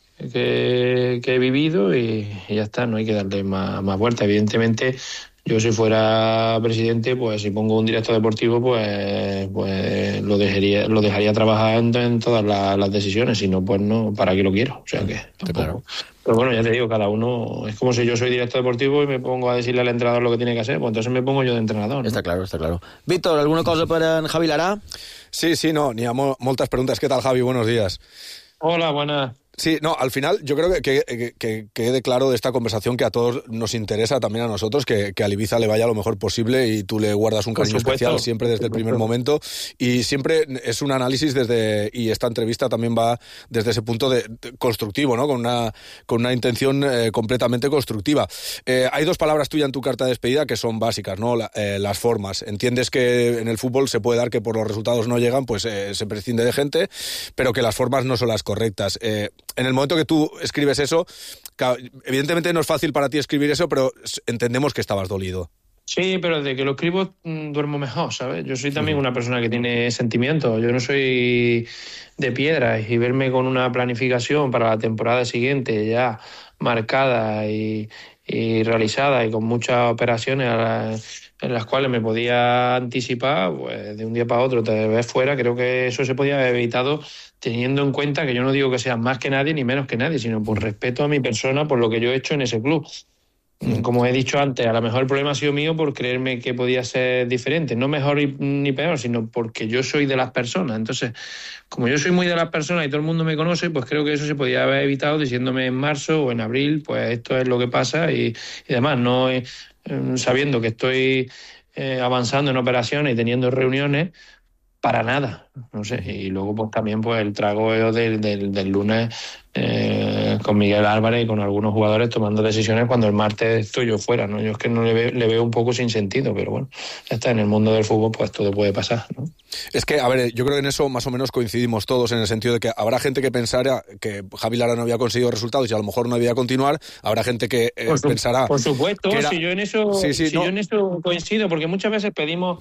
he vivido y ya está, no hay que darle más vuelta. Evidentemente, yo si fuera presidente, pues si pongo un director deportivo, pues lo dejaría trabajar en todas las decisiones, si no, pues no, ¿para qué lo quiero? O sea que tampoco. Claro. Pero bueno, ya te digo, cada uno, es como si yo soy director deportivo y me pongo a decirle al entrenador lo que tiene que hacer, pues entonces me pongo yo de entrenador, ¿no? Está claro. Víctor, ¿alguna cosa para Javi Lara? Sí, no, n'hi ha moltes preguntes. ¿Qué tal, Javi? Buenos días. Hola, buenas. Sí, no, al final yo creo que quede claro de esta conversación que a todos nos interesa, también a nosotros, que a Ibiza le vaya lo mejor posible y tú le guardas un cariño especial siempre desde el primer momento y siempre es un análisis y esta entrevista también va desde ese punto de constructivo, ¿no? Con una intención completamente constructiva. Hay dos palabras tuyas en tu carta de despedida que son básicas, ¿no? Las formas. Entiendes que en el fútbol se puede dar que por los resultados no llegan, pues se prescinde de gente, pero que las formas no son las correctas. En el momento que tú escribes eso, evidentemente no es fácil para ti escribir eso, pero entendemos que estabas dolido. Sí, pero desde que lo escribo duermo mejor, ¿sabes? Yo soy también una persona que tiene sentimientos, yo no soy de piedra y verme con una planificación para la temporada siguiente ya marcada y realizada y con muchas operaciones en las cuales me podía anticipar, pues de un día para otro te ves fuera, creo que eso se podía haber evitado teniendo en cuenta que yo no digo que sea más que nadie ni menos que nadie, sino por respeto a mi persona, por lo que yo he hecho en ese club. Como he dicho antes, a lo mejor el problema ha sido mío por creerme que podía ser diferente. No mejor ni peor, sino porque yo soy de las personas. Entonces, como yo soy muy de las personas y todo el mundo me conoce, pues creo que eso se podía haber evitado diciéndome en marzo o en abril, pues esto es lo que pasa y demás. No sabiendo que estoy avanzando en operaciones y teniendo reuniones, para nada, no sé. Y luego pues también pues el trago del lunes con Miguel Álvarez y con algunos jugadores tomando decisiones cuando el martes estoy yo fuera, ¿no? Yo es que no le veo un poco sin sentido, pero bueno, ya está, en el mundo del fútbol pues todo puede pasar, ¿no? Es que, a ver, yo creo que en eso más o menos coincidimos todos, en el sentido de que habrá gente que pensara que Javi Lara no había conseguido resultados y a lo mejor no debía continuar, habrá gente que pensará... Por supuesto, que era... si yo en eso yo en eso coincido, porque muchas veces pedimos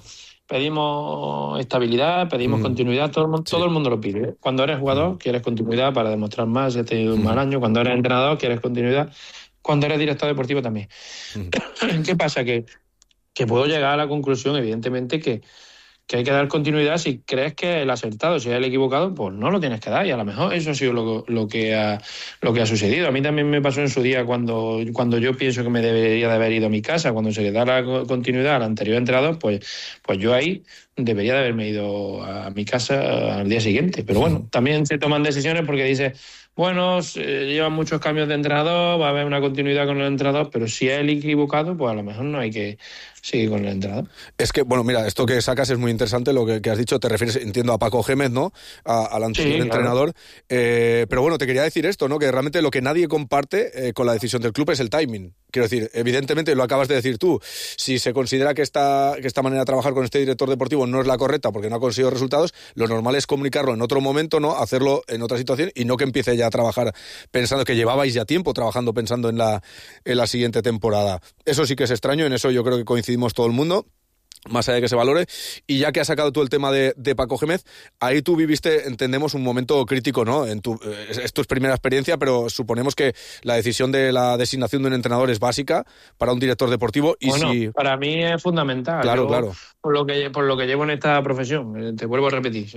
estabilidad, pedimos continuidad, todo el mundo lo pide. Cuando eres jugador, quieres continuidad para demostrar más, si has tenido un mal año. Cuando eres entrenador, quieres continuidad. Cuando eres director deportivo también. ¿Qué pasa? Que puedo llegar a la conclusión, evidentemente, que hay que dar continuidad si crees que es el acertado. Si es el equivocado, pues no lo tienes que dar. Y a lo mejor eso ha sido lo que ha sucedido. A mí también me pasó en su día cuando yo pienso que me debería de haber ido a mi casa, cuando se le da la continuidad al anterior entrenador, pues yo ahí debería de haberme ido a mi casa al día siguiente. Pero bueno, también se toman decisiones porque dices, bueno, llevan muchos cambios de entrenador, va a haber una continuidad con el entrenador, pero si es el equivocado, pues a lo mejor no hay que seguir con el entrenador. Es que, bueno, mira, esto que sacas es muy interesante, lo que has dicho, te refieres, entiendo, a Paco Gémez, ¿no? Al anterior entrenador. Pero bueno, te quería decir esto, ¿no? Que realmente lo que nadie comparte con la decisión del club es el timing. Quiero decir, evidentemente, lo acabas de decir tú, si se considera que esta manera de trabajar con este director deportivo no es la correcta porque no ha conseguido resultados, lo normal es comunicarlo en otro momento, ¿no? Hacerlo en otra situación y no que empiece ya a trabajar pensando, que llevabais ya tiempo trabajando pensando en la siguiente temporada. Eso sí que es extraño, en eso yo creo que coincidimos todo el mundo, más allá de que se valore. Y ya que has sacado tú el tema de Paco Gémez, ahí tú viviste, entendemos, un momento crítico, ¿no? Es tu primera experiencia, pero suponemos que la decisión de la designación de un entrenador es básica para un director deportivo. Y bueno, para mí es fundamental. Claro. Por lo que llevo en esta profesión, te vuelvo a repetir,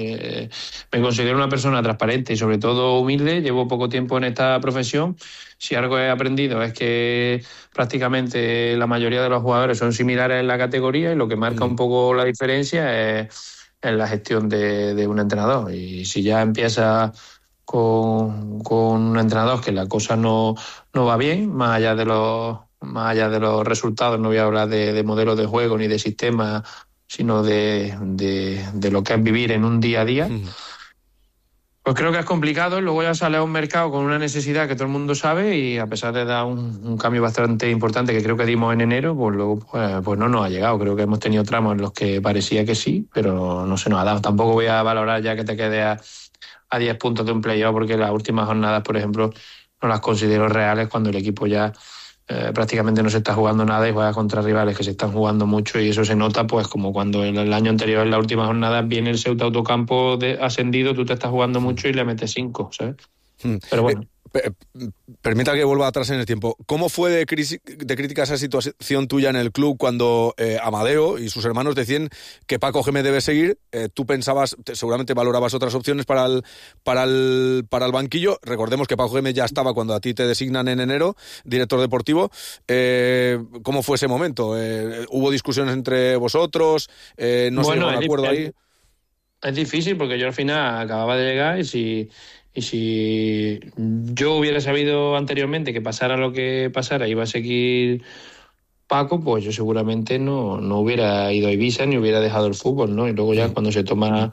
me considero una persona transparente y sobre todo humilde. Llevo poco tiempo en esta profesión. Si algo he aprendido es que prácticamente la mayoría de los jugadores son similares en la categoría y lo que marca un poco la diferencia es la gestión de un entrenador. Y si ya empieza con un entrenador que la cosa no va bien, más allá de los resultados, no voy a hablar de modelos de juego ni de sistemas, sino de lo que es vivir en un día a día, pues creo que es complicado. Luego ya sale a un mercado con una necesidad que todo el mundo sabe y a pesar de dar un cambio bastante importante que creo que dimos en enero, pues luego pues no nos ha llegado. Creo que hemos tenido tramos en los que parecía que sí, pero no se nos ha dado. Tampoco voy a valorar ya que te quede a 10 puntos de un playoff, porque las últimas jornadas, por ejemplo, no las considero reales cuando el equipo ya prácticamente no se está jugando nada y juega contra rivales que se están jugando mucho, y eso se nota pues como cuando el año anterior, en la última jornada, viene el Ceuta Autocampo ascendido, tú te estás jugando mucho y le metes 5, ¿sabes? Pero bueno. Permita que vuelva atrás en el tiempo. ¿Cómo fue de crítica esa situación tuya en el club cuando Amadeo y sus hermanos decían que Paco Gémez debe seguir? Tú pensabas, seguramente valorabas otras opciones para el banquillo. Recordemos que Paco Gémez ya estaba cuando a ti te designan en enero director deportivo. ¿Cómo fue ese momento? ¿Hubo discusiones entre vosotros? ¿No se llegó a un acuerdo ahí? Es difícil porque yo al final acababa de llegar y si yo hubiera sabido anteriormente que pasara lo que pasara, iba a seguir Paco, pues yo seguramente no hubiera ido a Ibiza ni hubiera dejado el fútbol, ¿no? Y luego ya cuando se toma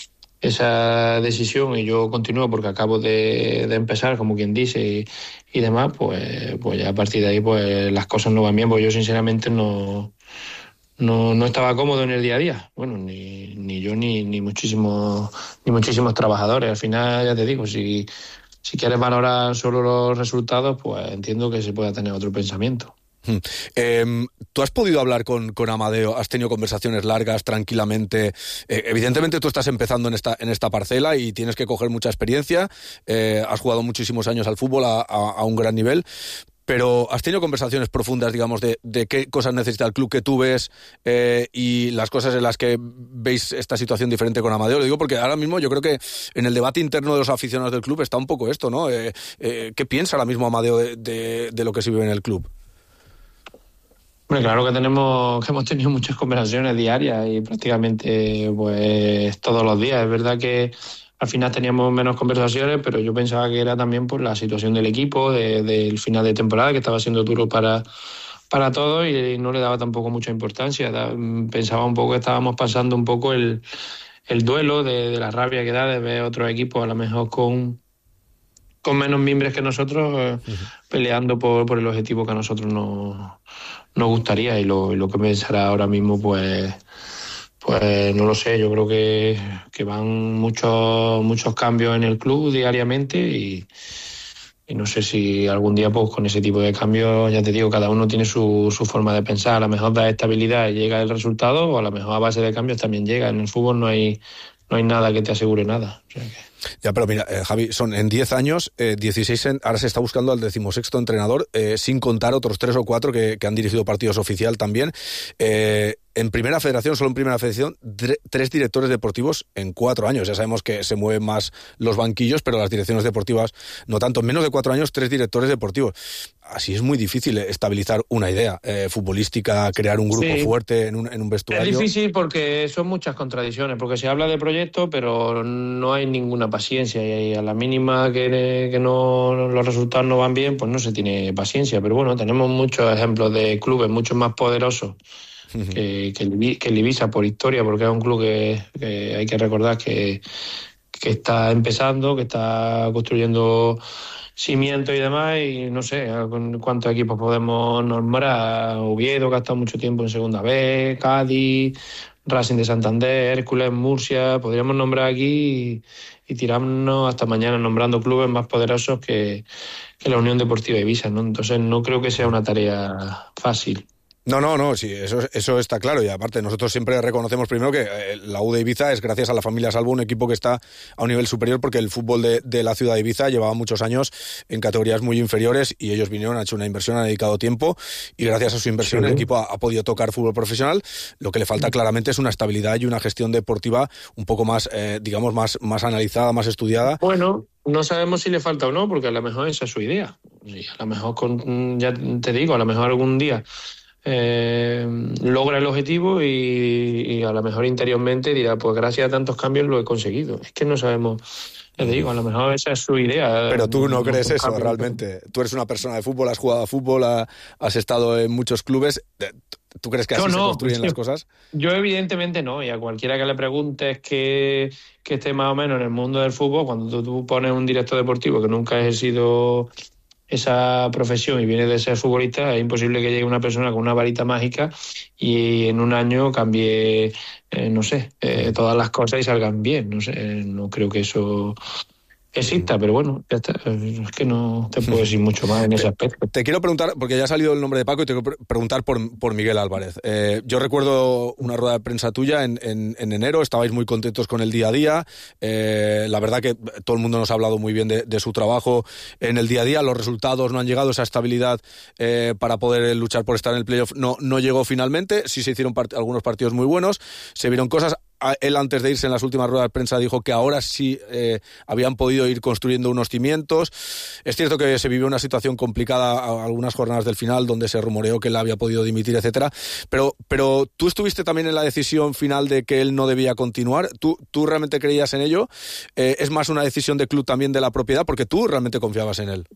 esa decisión y yo continúo porque acabo de empezar, como quien dice, y demás, pues ya a partir de ahí pues las cosas no van bien, porque yo sinceramente no estaba cómodo en el día a día. Bueno, ni yo ni muchísimos trabajadores. Al final, ya te digo, si quieres valorar solo los resultados, pues entiendo que se pueda tener otro pensamiento. ¿Tú has podido hablar con Amadeo? ¿Has tenido conversaciones largas, tranquilamente? Evidentemente tú estás empezando en esta parcela y tienes que coger mucha experiencia. Has jugado muchísimos años al fútbol a un gran nivel. Pero ¿has tenido conversaciones profundas, digamos, de qué cosas necesita el club que tú ves y las cosas en las que veis esta situación diferente con Amadeo? Lo digo porque ahora mismo yo creo que en el debate interno de los aficionados del club está un poco esto, ¿no? ¿Qué piensa ahora mismo Amadeo de lo que se vive en el club? Hombre, claro que hemos tenido muchas conversaciones diarias y prácticamente pues todos los días. Es verdad que al final teníamos menos conversaciones, pero yo pensaba que era también por la situación del equipo, del final de temporada, que estaba siendo duro para todos y no le daba tampoco mucha importancia. Pensaba un poco que estábamos pasando un poco el duelo de la rabia que da de ver otros equipos a lo mejor con menos mimbres que nosotros peleando por el objetivo que a nosotros nos gustaría, y lo que pensará ahora mismo pues no lo sé. Yo creo que van muchos cambios en el club diariamente y no sé si algún día pues con ese tipo de cambios, ya te digo, cada uno tiene su forma de pensar. A lo mejor da estabilidad y llega el resultado, o a lo mejor a base de cambios también llega. En el fútbol no hay nada que te asegure nada. O sea que... Ya, pero mira, Javi, son en 10 años, 16, ahora se está buscando al 16º entrenador, sin contar otros 3 o 4 que han dirigido partidos oficial también. En Primera Federación, solo en Primera Federación, 3 directores deportivos en 4 años. Ya sabemos que se mueven más los banquillos, pero las direcciones deportivas no tanto. En menos de 4 años, 3 directores deportivos. Así es muy difícil estabilizar una idea futbolística, crear un grupo fuerte en un vestuario. Es difícil porque son muchas contradicciones, porque se habla de proyecto, pero no hay ninguna paciencia, y a la mínima que los resultados no van bien, pues no se tiene paciencia. Pero bueno, tenemos muchos ejemplos de clubes mucho más poderosos que el Ibiza por historia, porque es un club que hay que recordar que está empezando, que está construyendo cimientos y demás, y no sé cuántos equipos podemos nombrar. Oviedo, que ha estado mucho tiempo en Segunda B, Cádiz, Racing de Santander, Hércules, Murcia. Podríamos nombrar aquí y tirarnos hasta mañana nombrando clubes más poderosos que la Unión Deportiva Ibiza, ¿no? Entonces no creo que sea una tarea fácil. No, sí, eso está claro. Y aparte, nosotros siempre reconocemos primero que la U de Ibiza es, gracias a la familia Salvo, un equipo que está a un nivel superior, porque el fútbol de la ciudad de Ibiza llevaba muchos años en categorías muy inferiores y ellos vinieron, han hecho una inversión, han dedicado tiempo, y gracias a su inversión el equipo ha podido tocar fútbol profesional. Lo que le falta claramente es una estabilidad y una gestión deportiva un poco más, digamos, más analizada, más estudiada. Bueno, no sabemos si le falta o no, porque a lo mejor esa es su idea. Y a lo mejor, ya te digo, a lo mejor algún día logra el objetivo y a lo mejor interiormente dirá, pues gracias a tantos cambios lo he conseguido. Es que no sabemos, les digo, a lo mejor esa es su idea. Pero tú no crees eso realmente. Tú eres una persona de fútbol, has jugado a fútbol, has estado en muchos clubes. ¿Tú crees que así se construyen las cosas? Yo evidentemente no, y a cualquiera que le preguntes que esté más o menos en el mundo del fútbol, cuando tú pones un director deportivo que nunca ha ejercido esa profesión y viene de ser futbolista, es imposible que llegue una persona con una varita mágica y en un año cambie, todas las cosas y salgan bien. No creo que eso exista, pero bueno, ya está. Es que no te puedo decir mucho más en ese aspecto. Te quiero preguntar, porque ya ha salido el nombre de Paco, y te quiero preguntar por Miguel Álvarez. Yo recuerdo una rueda de prensa tuya en enero, estabais muy contentos con el día a día. La verdad que todo el mundo nos ha hablado muy bien de su trabajo en el día a día. Los resultados no han llegado, esa estabilidad para poder luchar por estar en el playoff no llegó finalmente. Sí se hicieron algunos partidos muy buenos, se vieron cosas. Él, antes de irse, en las últimas ruedas de prensa, dijo que ahora sí habían podido ir construyendo unos cimientos. Es cierto que se vivió una situación complicada a algunas jornadas del final, donde se rumoreó que él había podido dimitir, etcétera. Pero tú estuviste también en la decisión final de que él no debía continuar. ¿Tú realmente creías en ello? ¿Es más una decisión de club también de la propiedad? Porque tú realmente confiabas en él.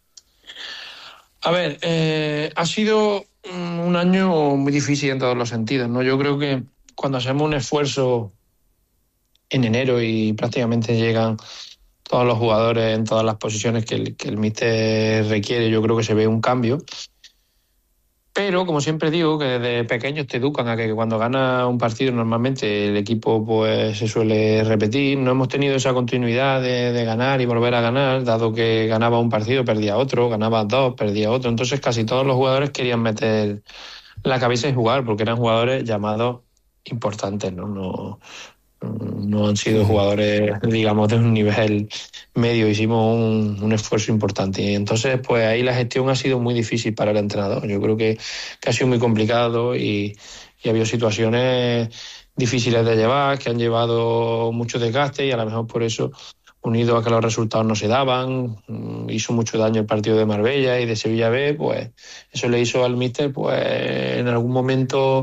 A ver, ha sido un año muy difícil en todos los sentidos, ¿no? Yo creo que cuando hacemos un esfuerzo en enero y prácticamente llegan todos los jugadores en todas las posiciones que el míster requiere, yo creo que se ve un cambio. Pero, como siempre digo, que desde pequeños te educan a que cuando gana un partido normalmente el equipo pues se suele repetir. No hemos tenido esa continuidad de ganar y volver a ganar, dado que ganaba un partido, perdía otro, ganaba 2, perdía otro. Entonces casi todos los jugadores querían meter la cabeza y jugar, porque eran jugadores llamados importantes, no han sido jugadores, digamos, de un nivel medio. Hicimos un esfuerzo importante, y entonces pues ahí la gestión ha sido muy difícil para el entrenador. Yo creo que ha sido muy complicado y ha habido situaciones difíciles de llevar, que han llevado mucho desgaste, y a lo mejor por eso unido a que los resultados no se daban, hizo mucho daño el partido de Marbella y de Sevilla B, pues eso le hizo al míster pues en algún momento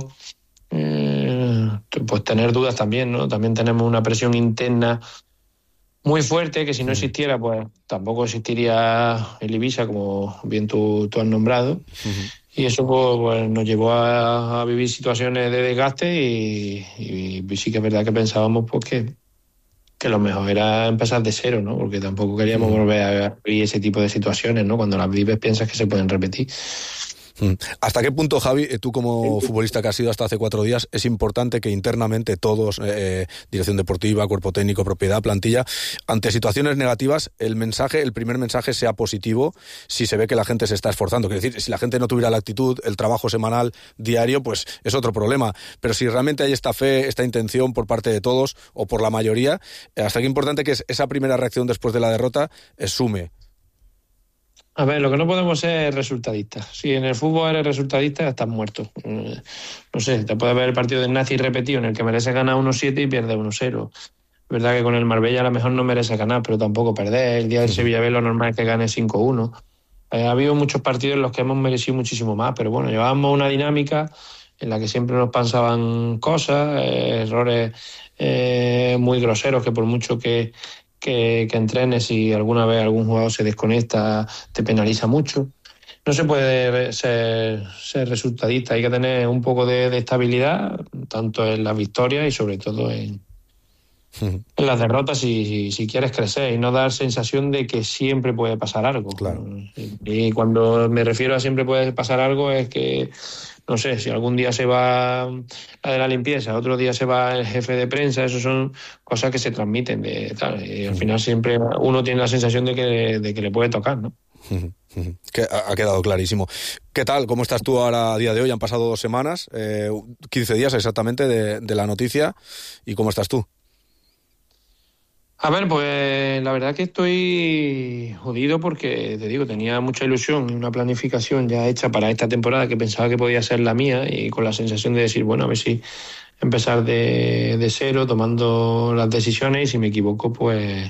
pues tener dudas también, ¿no? También tenemos una presión interna muy fuerte, que si no existiera, pues tampoco existiría el Ibiza, como bien tú has nombrado. Y eso pues nos llevó a vivir situaciones de desgaste y sí que es verdad que pensábamos pues que lo mejor era empezar de cero, ¿no? Porque tampoco queríamos volver a vivir ese tipo de situaciones, ¿no? Cuando las vives piensas que se pueden repetir. ¿Hasta qué punto, Javi, tú como futbolista que has sido hasta hace 4 días, es importante que internamente todos, dirección deportiva, cuerpo técnico, propiedad, plantilla, ante situaciones negativas, el primer mensaje sea positivo si se ve que la gente se está esforzando? Es decir, si la gente no tuviera la actitud, el trabajo semanal, diario, pues es otro problema. Pero si realmente hay esta fe, esta intención por parte de todos, o por la mayoría, hasta qué importante que es esa primera reacción después de la derrota sume. A ver, lo que no podemos ser es resultadistas. Si en el fútbol eres resultadista, estás muerto. No sé, te puedes ver el partido del Nazi repetido en el que merece ganar 1-7 y pierde 1-0. Es verdad que con el Marbella a lo mejor no merece ganar, pero tampoco perder. El día del Sevilla B lo normal es que gane 5-1. Ha habido muchos partidos en los que hemos merecido muchísimo más, pero bueno, llevábamos una dinámica en la que siempre nos pasaban cosas, errores muy groseros que por mucho que entrenes y alguna vez algún jugador se desconecta, te penaliza mucho. No se puede ser resultadista, hay que tener un poco de estabilidad, tanto en las victorias y sobre todo en las derrotas si quieres crecer y no dar sensación de que siempre puede pasar algo. Claro. Y cuando me refiero a siempre puede pasar algo es que, no sé, si algún día se va la de la limpieza, otro día se va el jefe de prensa, eso son cosas que se transmiten tal, y al final siempre uno tiene la sensación de que le puede tocar, ¿no? Que ha quedado clarísimo. ¿Qué tal? ¿Cómo estás tú ahora a día de hoy? Han pasado 2 semanas, 15 días exactamente de la noticia. ¿Y cómo estás tú? A ver, pues la verdad que estoy jodido porque, te digo, tenía mucha ilusión y una planificación ya hecha para esta temporada que pensaba que podía ser la mía y con la sensación de decir, bueno, a ver si empezar de cero, tomando las decisiones y si me equivoco, pues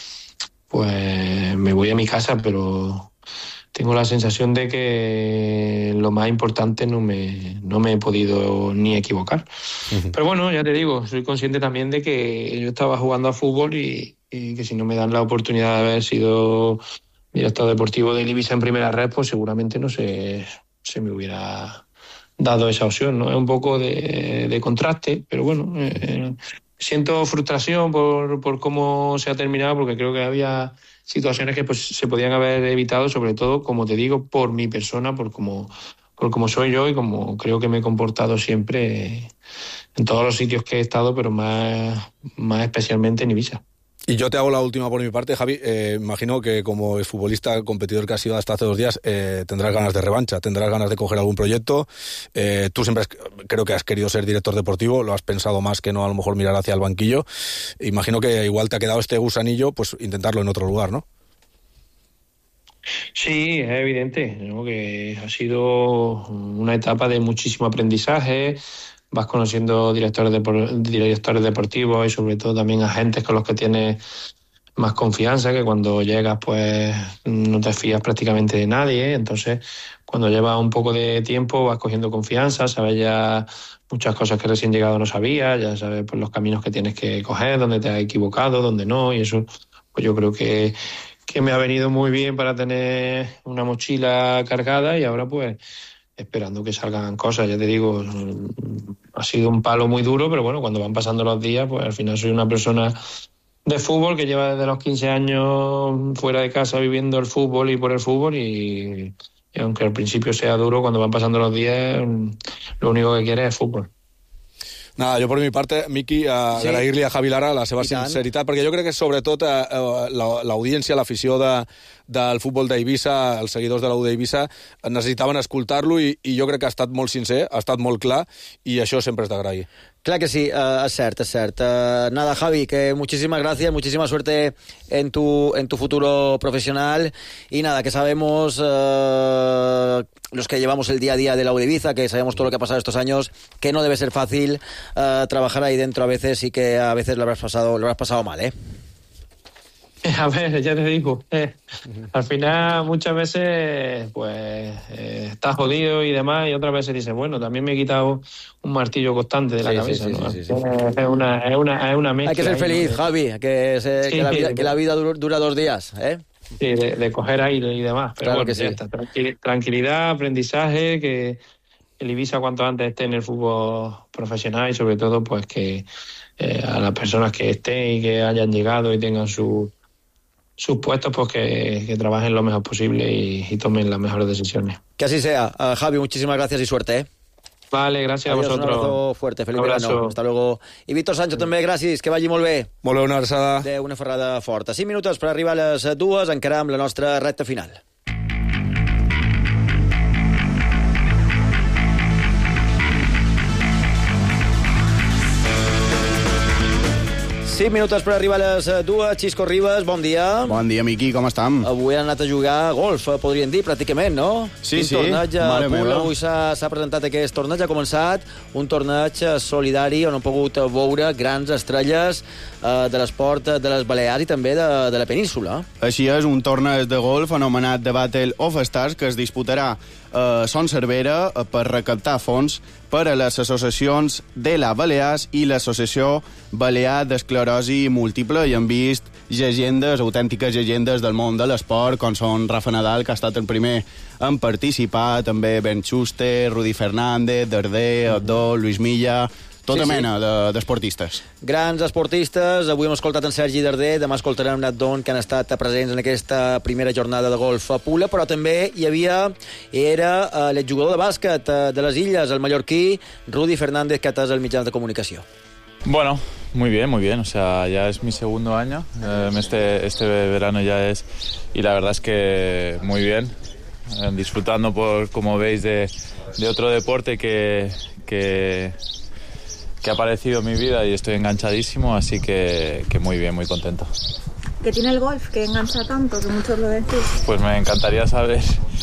me voy a mi casa, pero tengo la sensación de que lo más importante no me he podido ni equivocar. Pero bueno, ya te digo, soy consciente también de que yo estaba jugando a fútbol y que si no me dan la oportunidad de haber sido director deportivo del Ibiza en primera red, pues seguramente no se me hubiera dado esa opción, ¿no? Es un poco de contraste, pero bueno, siento frustración por cómo se ha terminado, porque creo que había situaciones que pues se podían haber evitado, sobre todo, como te digo, por mi persona, por cómo soy yo y como creo que me he comportado siempre en todos los sitios que he estado, pero más especialmente en Ibiza. Y yo te hago la última por mi parte, Javi. Imagino que como exfutbolista, competidor que has sido hasta hace 2 días, tendrás ganas de revancha, tendrás ganas de coger algún proyecto. Tú siempre creo que has querido ser director deportivo, lo has pensado más que no a lo mejor mirar hacia el banquillo. Imagino que igual te ha quedado este gusanillo, pues intentarlo en otro lugar, ¿no? Sí, es evidente, ¿no? Que ha sido una etapa de muchísimo aprendizaje. Vas conociendo directores deportivos y sobre todo también agentes con los que tienes más confianza, que cuando llegas pues no te fías prácticamente de nadie. Entonces, cuando llevas un poco de tiempo vas cogiendo confianza, sabes ya muchas cosas que recién llegado no sabías, ya sabes pues, los caminos que tienes que coger, dónde te has equivocado, dónde no, y eso pues yo creo que me ha venido muy bien para tener una mochila cargada y ahora pues esperando que salgan cosas. Ya te digo, ha sido un palo muy duro, pero bueno, cuando van pasando los días, pues al final soy una persona de fútbol que lleva desde los 15 años fuera de casa viviendo el fútbol y por el fútbol y aunque al principio sea duro, cuando van pasando los días, lo único que quiere es fútbol. Nada, jo per mi part, Miqui, agrair-li a Javi Lara la seva sinceritat, perquè jo crec que sobretot l'audiència, l'afició del futbol d'Eivissa, els seguidors de la U d'Eivissa, necessitaven escoltar-lo i jo crec que ha estat molt sincer, ha estat molt clar i això sempre és d'agrair. Claro que sí, es cert, es cert. Nada, Javi, que muchísimas gracias, muchísima suerte en tu futuro profesional y nada, que sabemos los que llevamos el día a día de la U de Ibiza, que sabemos todo lo que ha pasado estos años, que no debe ser fácil trabajar ahí dentro a veces y que a veces lo habrás pasado mal, ¿eh? A ver, ya te digo, al final muchas veces pues estás jodido y demás, y otras veces dices, bueno, también me he quitado un martillo constante de la cabeza, ¿no? Sí. Es una mezcla. Hay que ser feliz, ¿no? Javi, que la vida dura 2 días, ¿eh? Sí, de coger aire y demás, pero claro, bueno, que sí. Ya está. Tranquilidad, aprendizaje, que el Ibiza cuanto antes esté en el fútbol profesional y sobre todo pues que a las personas que estén y que hayan llegado y tengan sus puestos, pues que trabajen lo mejor posible y tomen las mejores decisiones. Que así sea. Javi, muchísimas gracias y suerte, ¿eh? Vale, gràcies. Adiós, a vosotros. Un abrazo fuerte, feliz verano. Hasta luego. I Víctor Sancho també, gràcies, que vagi molt bé. Molt bé, una abraçada. Una ferrada forta. 5 minuts per arribar a les 2, encara amb la nostra recta final. 5 minuts per arribar a les 2. Xisco Ribas, bon dia. Bon dia, Miqui, com estem? Avui han anat a jugar golf, podríem dir, pràcticament, no? Sí, un torneig a mare Pula, meva. avui s'ha presentat aquest torneig, ha començat un torneig solidari on han pogut veure grans estrelles de l'esport de les Balears i també de la península. Així és, un torneig de golf anomenat The Battle of Stars que es disputarà a Son Cervera per recaptar fons per a les associacions de la Balears i l'Associació Balear d'Esclerosi Múltiple, i han vist llegendes, autèntiques llegendes del món de l'esport, com són Rafa Nadal, que ha estat el primer en participar, també Ben Schuster, Rudi Fernández, Darder, Abdó, Luis Milla, tota mena d'esportistes. Grans esportistes. Avui hem escoltat en Sergi Darder, demà escoltarem Nat Don, que han estat presents en aquesta primera jornada de golf a Pula, però també era l'exjugador de bàsquet de les Illes, el mallorquí Rudi Fernández, que atès els mitjans de comunicació. Bueno, muy bien, o sea, ya es mi segundo año, este verano ya es, y la verdad es que muy bien, disfrutando como veis de otro deporte que ha aparecido en mi vida y estoy enganchadísimo, así que muy bien, muy contento. ¿Qué tiene el golf que engancha tanto, que muchos lo decís? Pues me encantaría saber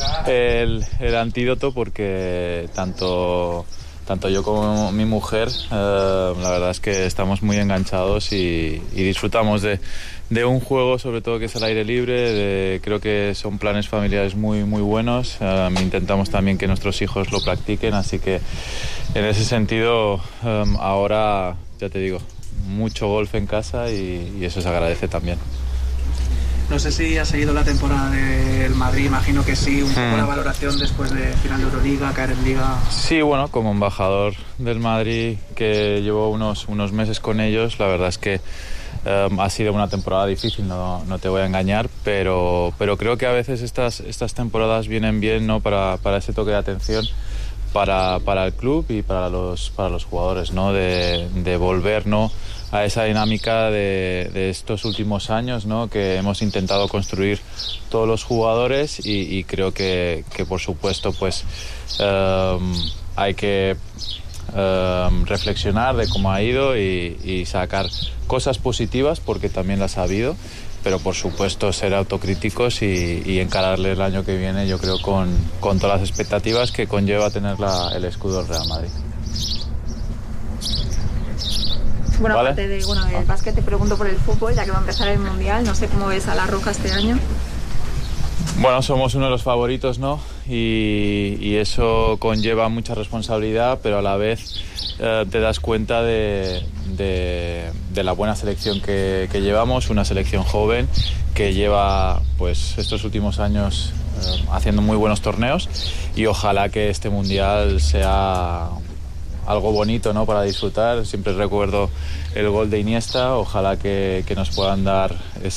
el antídoto, porque tanto yo como mi mujer, la verdad es que estamos muy enganchados y disfrutamos de un juego, sobre todo, que es el aire libre. Creo que son planes familiares muy, muy buenos. Intentamos también que nuestros hijos lo practiquen, así que en ese sentido ahora, ya te digo, mucho golf en casa y eso se agradece también. No sé si has seguido la temporada del Madrid, imagino que sí, un poco la valoración después de final de Euroliga, caer en Liga. Sí, bueno, como embajador del Madrid, que llevo unos meses con ellos, la verdad es que ha sido una temporada difícil, no te voy a engañar, pero creo que a veces estas temporadas vienen bien, ¿no? para ese toque de atención para el club y para los jugadores, ¿no? de volver, ¿no? a esa dinámica de estos últimos años, ¿no? que hemos intentado construir todos los jugadores, y creo que por supuesto pues hay que reflexionar de cómo ha ido y sacar cosas positivas, porque también las ha habido, pero por supuesto ser autocríticos y encararle el año que viene, yo creo, con todas las expectativas que conlleva tener el escudo del Real Madrid. Bueno, ¿Vale? aparte del básquet, te pregunto por el fútbol, ya que va a empezar el Mundial. No sé cómo ves a La Roja este año. Bueno, somos uno de los favoritos, ¿no? Y eso conlleva mucha responsabilidad, pero a la vez te das cuenta de la buena selección que llevamos, una selección joven que lleva pues estos últimos años haciendo muy buenos torneos, y ojalá que este Mundial sea algo bonito, ¿no? para disfrutar. Siempre recuerdo el gol de Iniesta, ojalá que nos puedan dar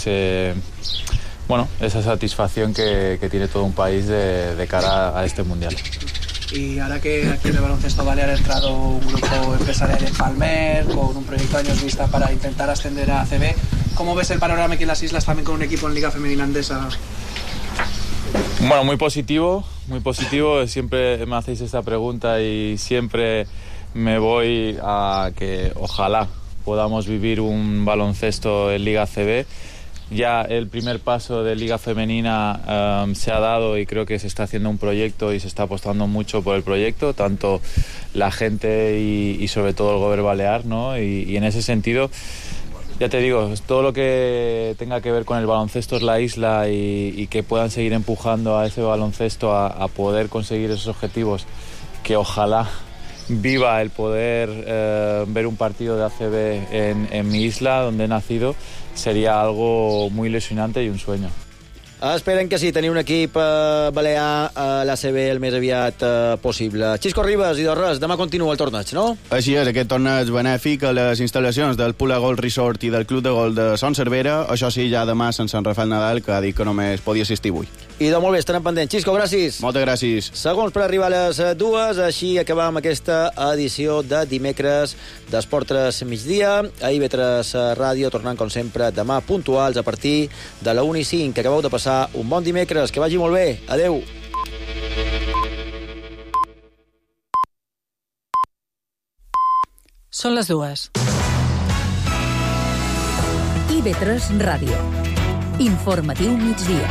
esa satisfacción que tiene todo un país de cara a este Mundial. Y ahora que aquí en el baloncesto Balear ha entrado un grupo empresarial en Palmer, con un proyecto de años vista para intentar ascender a ACB, ¿cómo ves el panorama aquí en las Islas también con un equipo en Liga Femenina Andesa? Bueno, muy positivo. Siempre me hacéis esta pregunta y siempre me voy a que ojalá podamos vivir un baloncesto en Liga ACB. Ya el primer paso de Liga Femenina se ha dado, y creo que se está haciendo un proyecto y se está apostando mucho por el proyecto, tanto la gente y sobre todo el Gobierno Balear, ¿no? Y en ese sentido ya te digo, todo lo que tenga que ver con el baloncesto es la isla y que puedan seguir empujando a ese baloncesto a poder conseguir esos objetivos, que ojalá viva el poder ver un partido de ACB en mi isla, donde he nacido, sería algo muy ilusionante y un sueño. Esperen que sí, tenir un equip balear a l'ACB el més aviat possible. Xisco Ribas i de res, demà continua el torneig, no? Així és, aquest torneig benèfic a les instal·lacions del Pula Golf Resort i del Club de Golf de Son Cervera. Això sí, ja demà sense en Rafael Nadal, que ha dit que només podia assistir avui. I doncs molt bé, estarem pendents. Xisco, gràcies. Moltes gràcies. Segons per arribar a les 2, així acabam aquesta edició de dimecres d'Esport 3 migdia. A IB3 Ràdio, tornant com sempre demà puntuals a partir de la 1:05. Que acabeu de passar un bon dimecres, que vagi molt bé. Adeu. Són les 2. IB3 Ràdio. Informatiu migdia.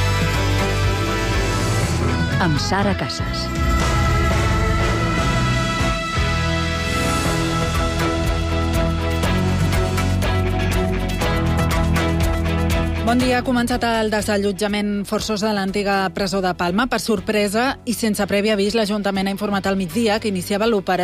Amb Sara Casas. Bon dia. Ha començat el desallotjament forçós de l'antiga presó de Palma. Per sorpresa i sense previ avís, l'Ajuntament ha informat al migdia que iniciava l'operació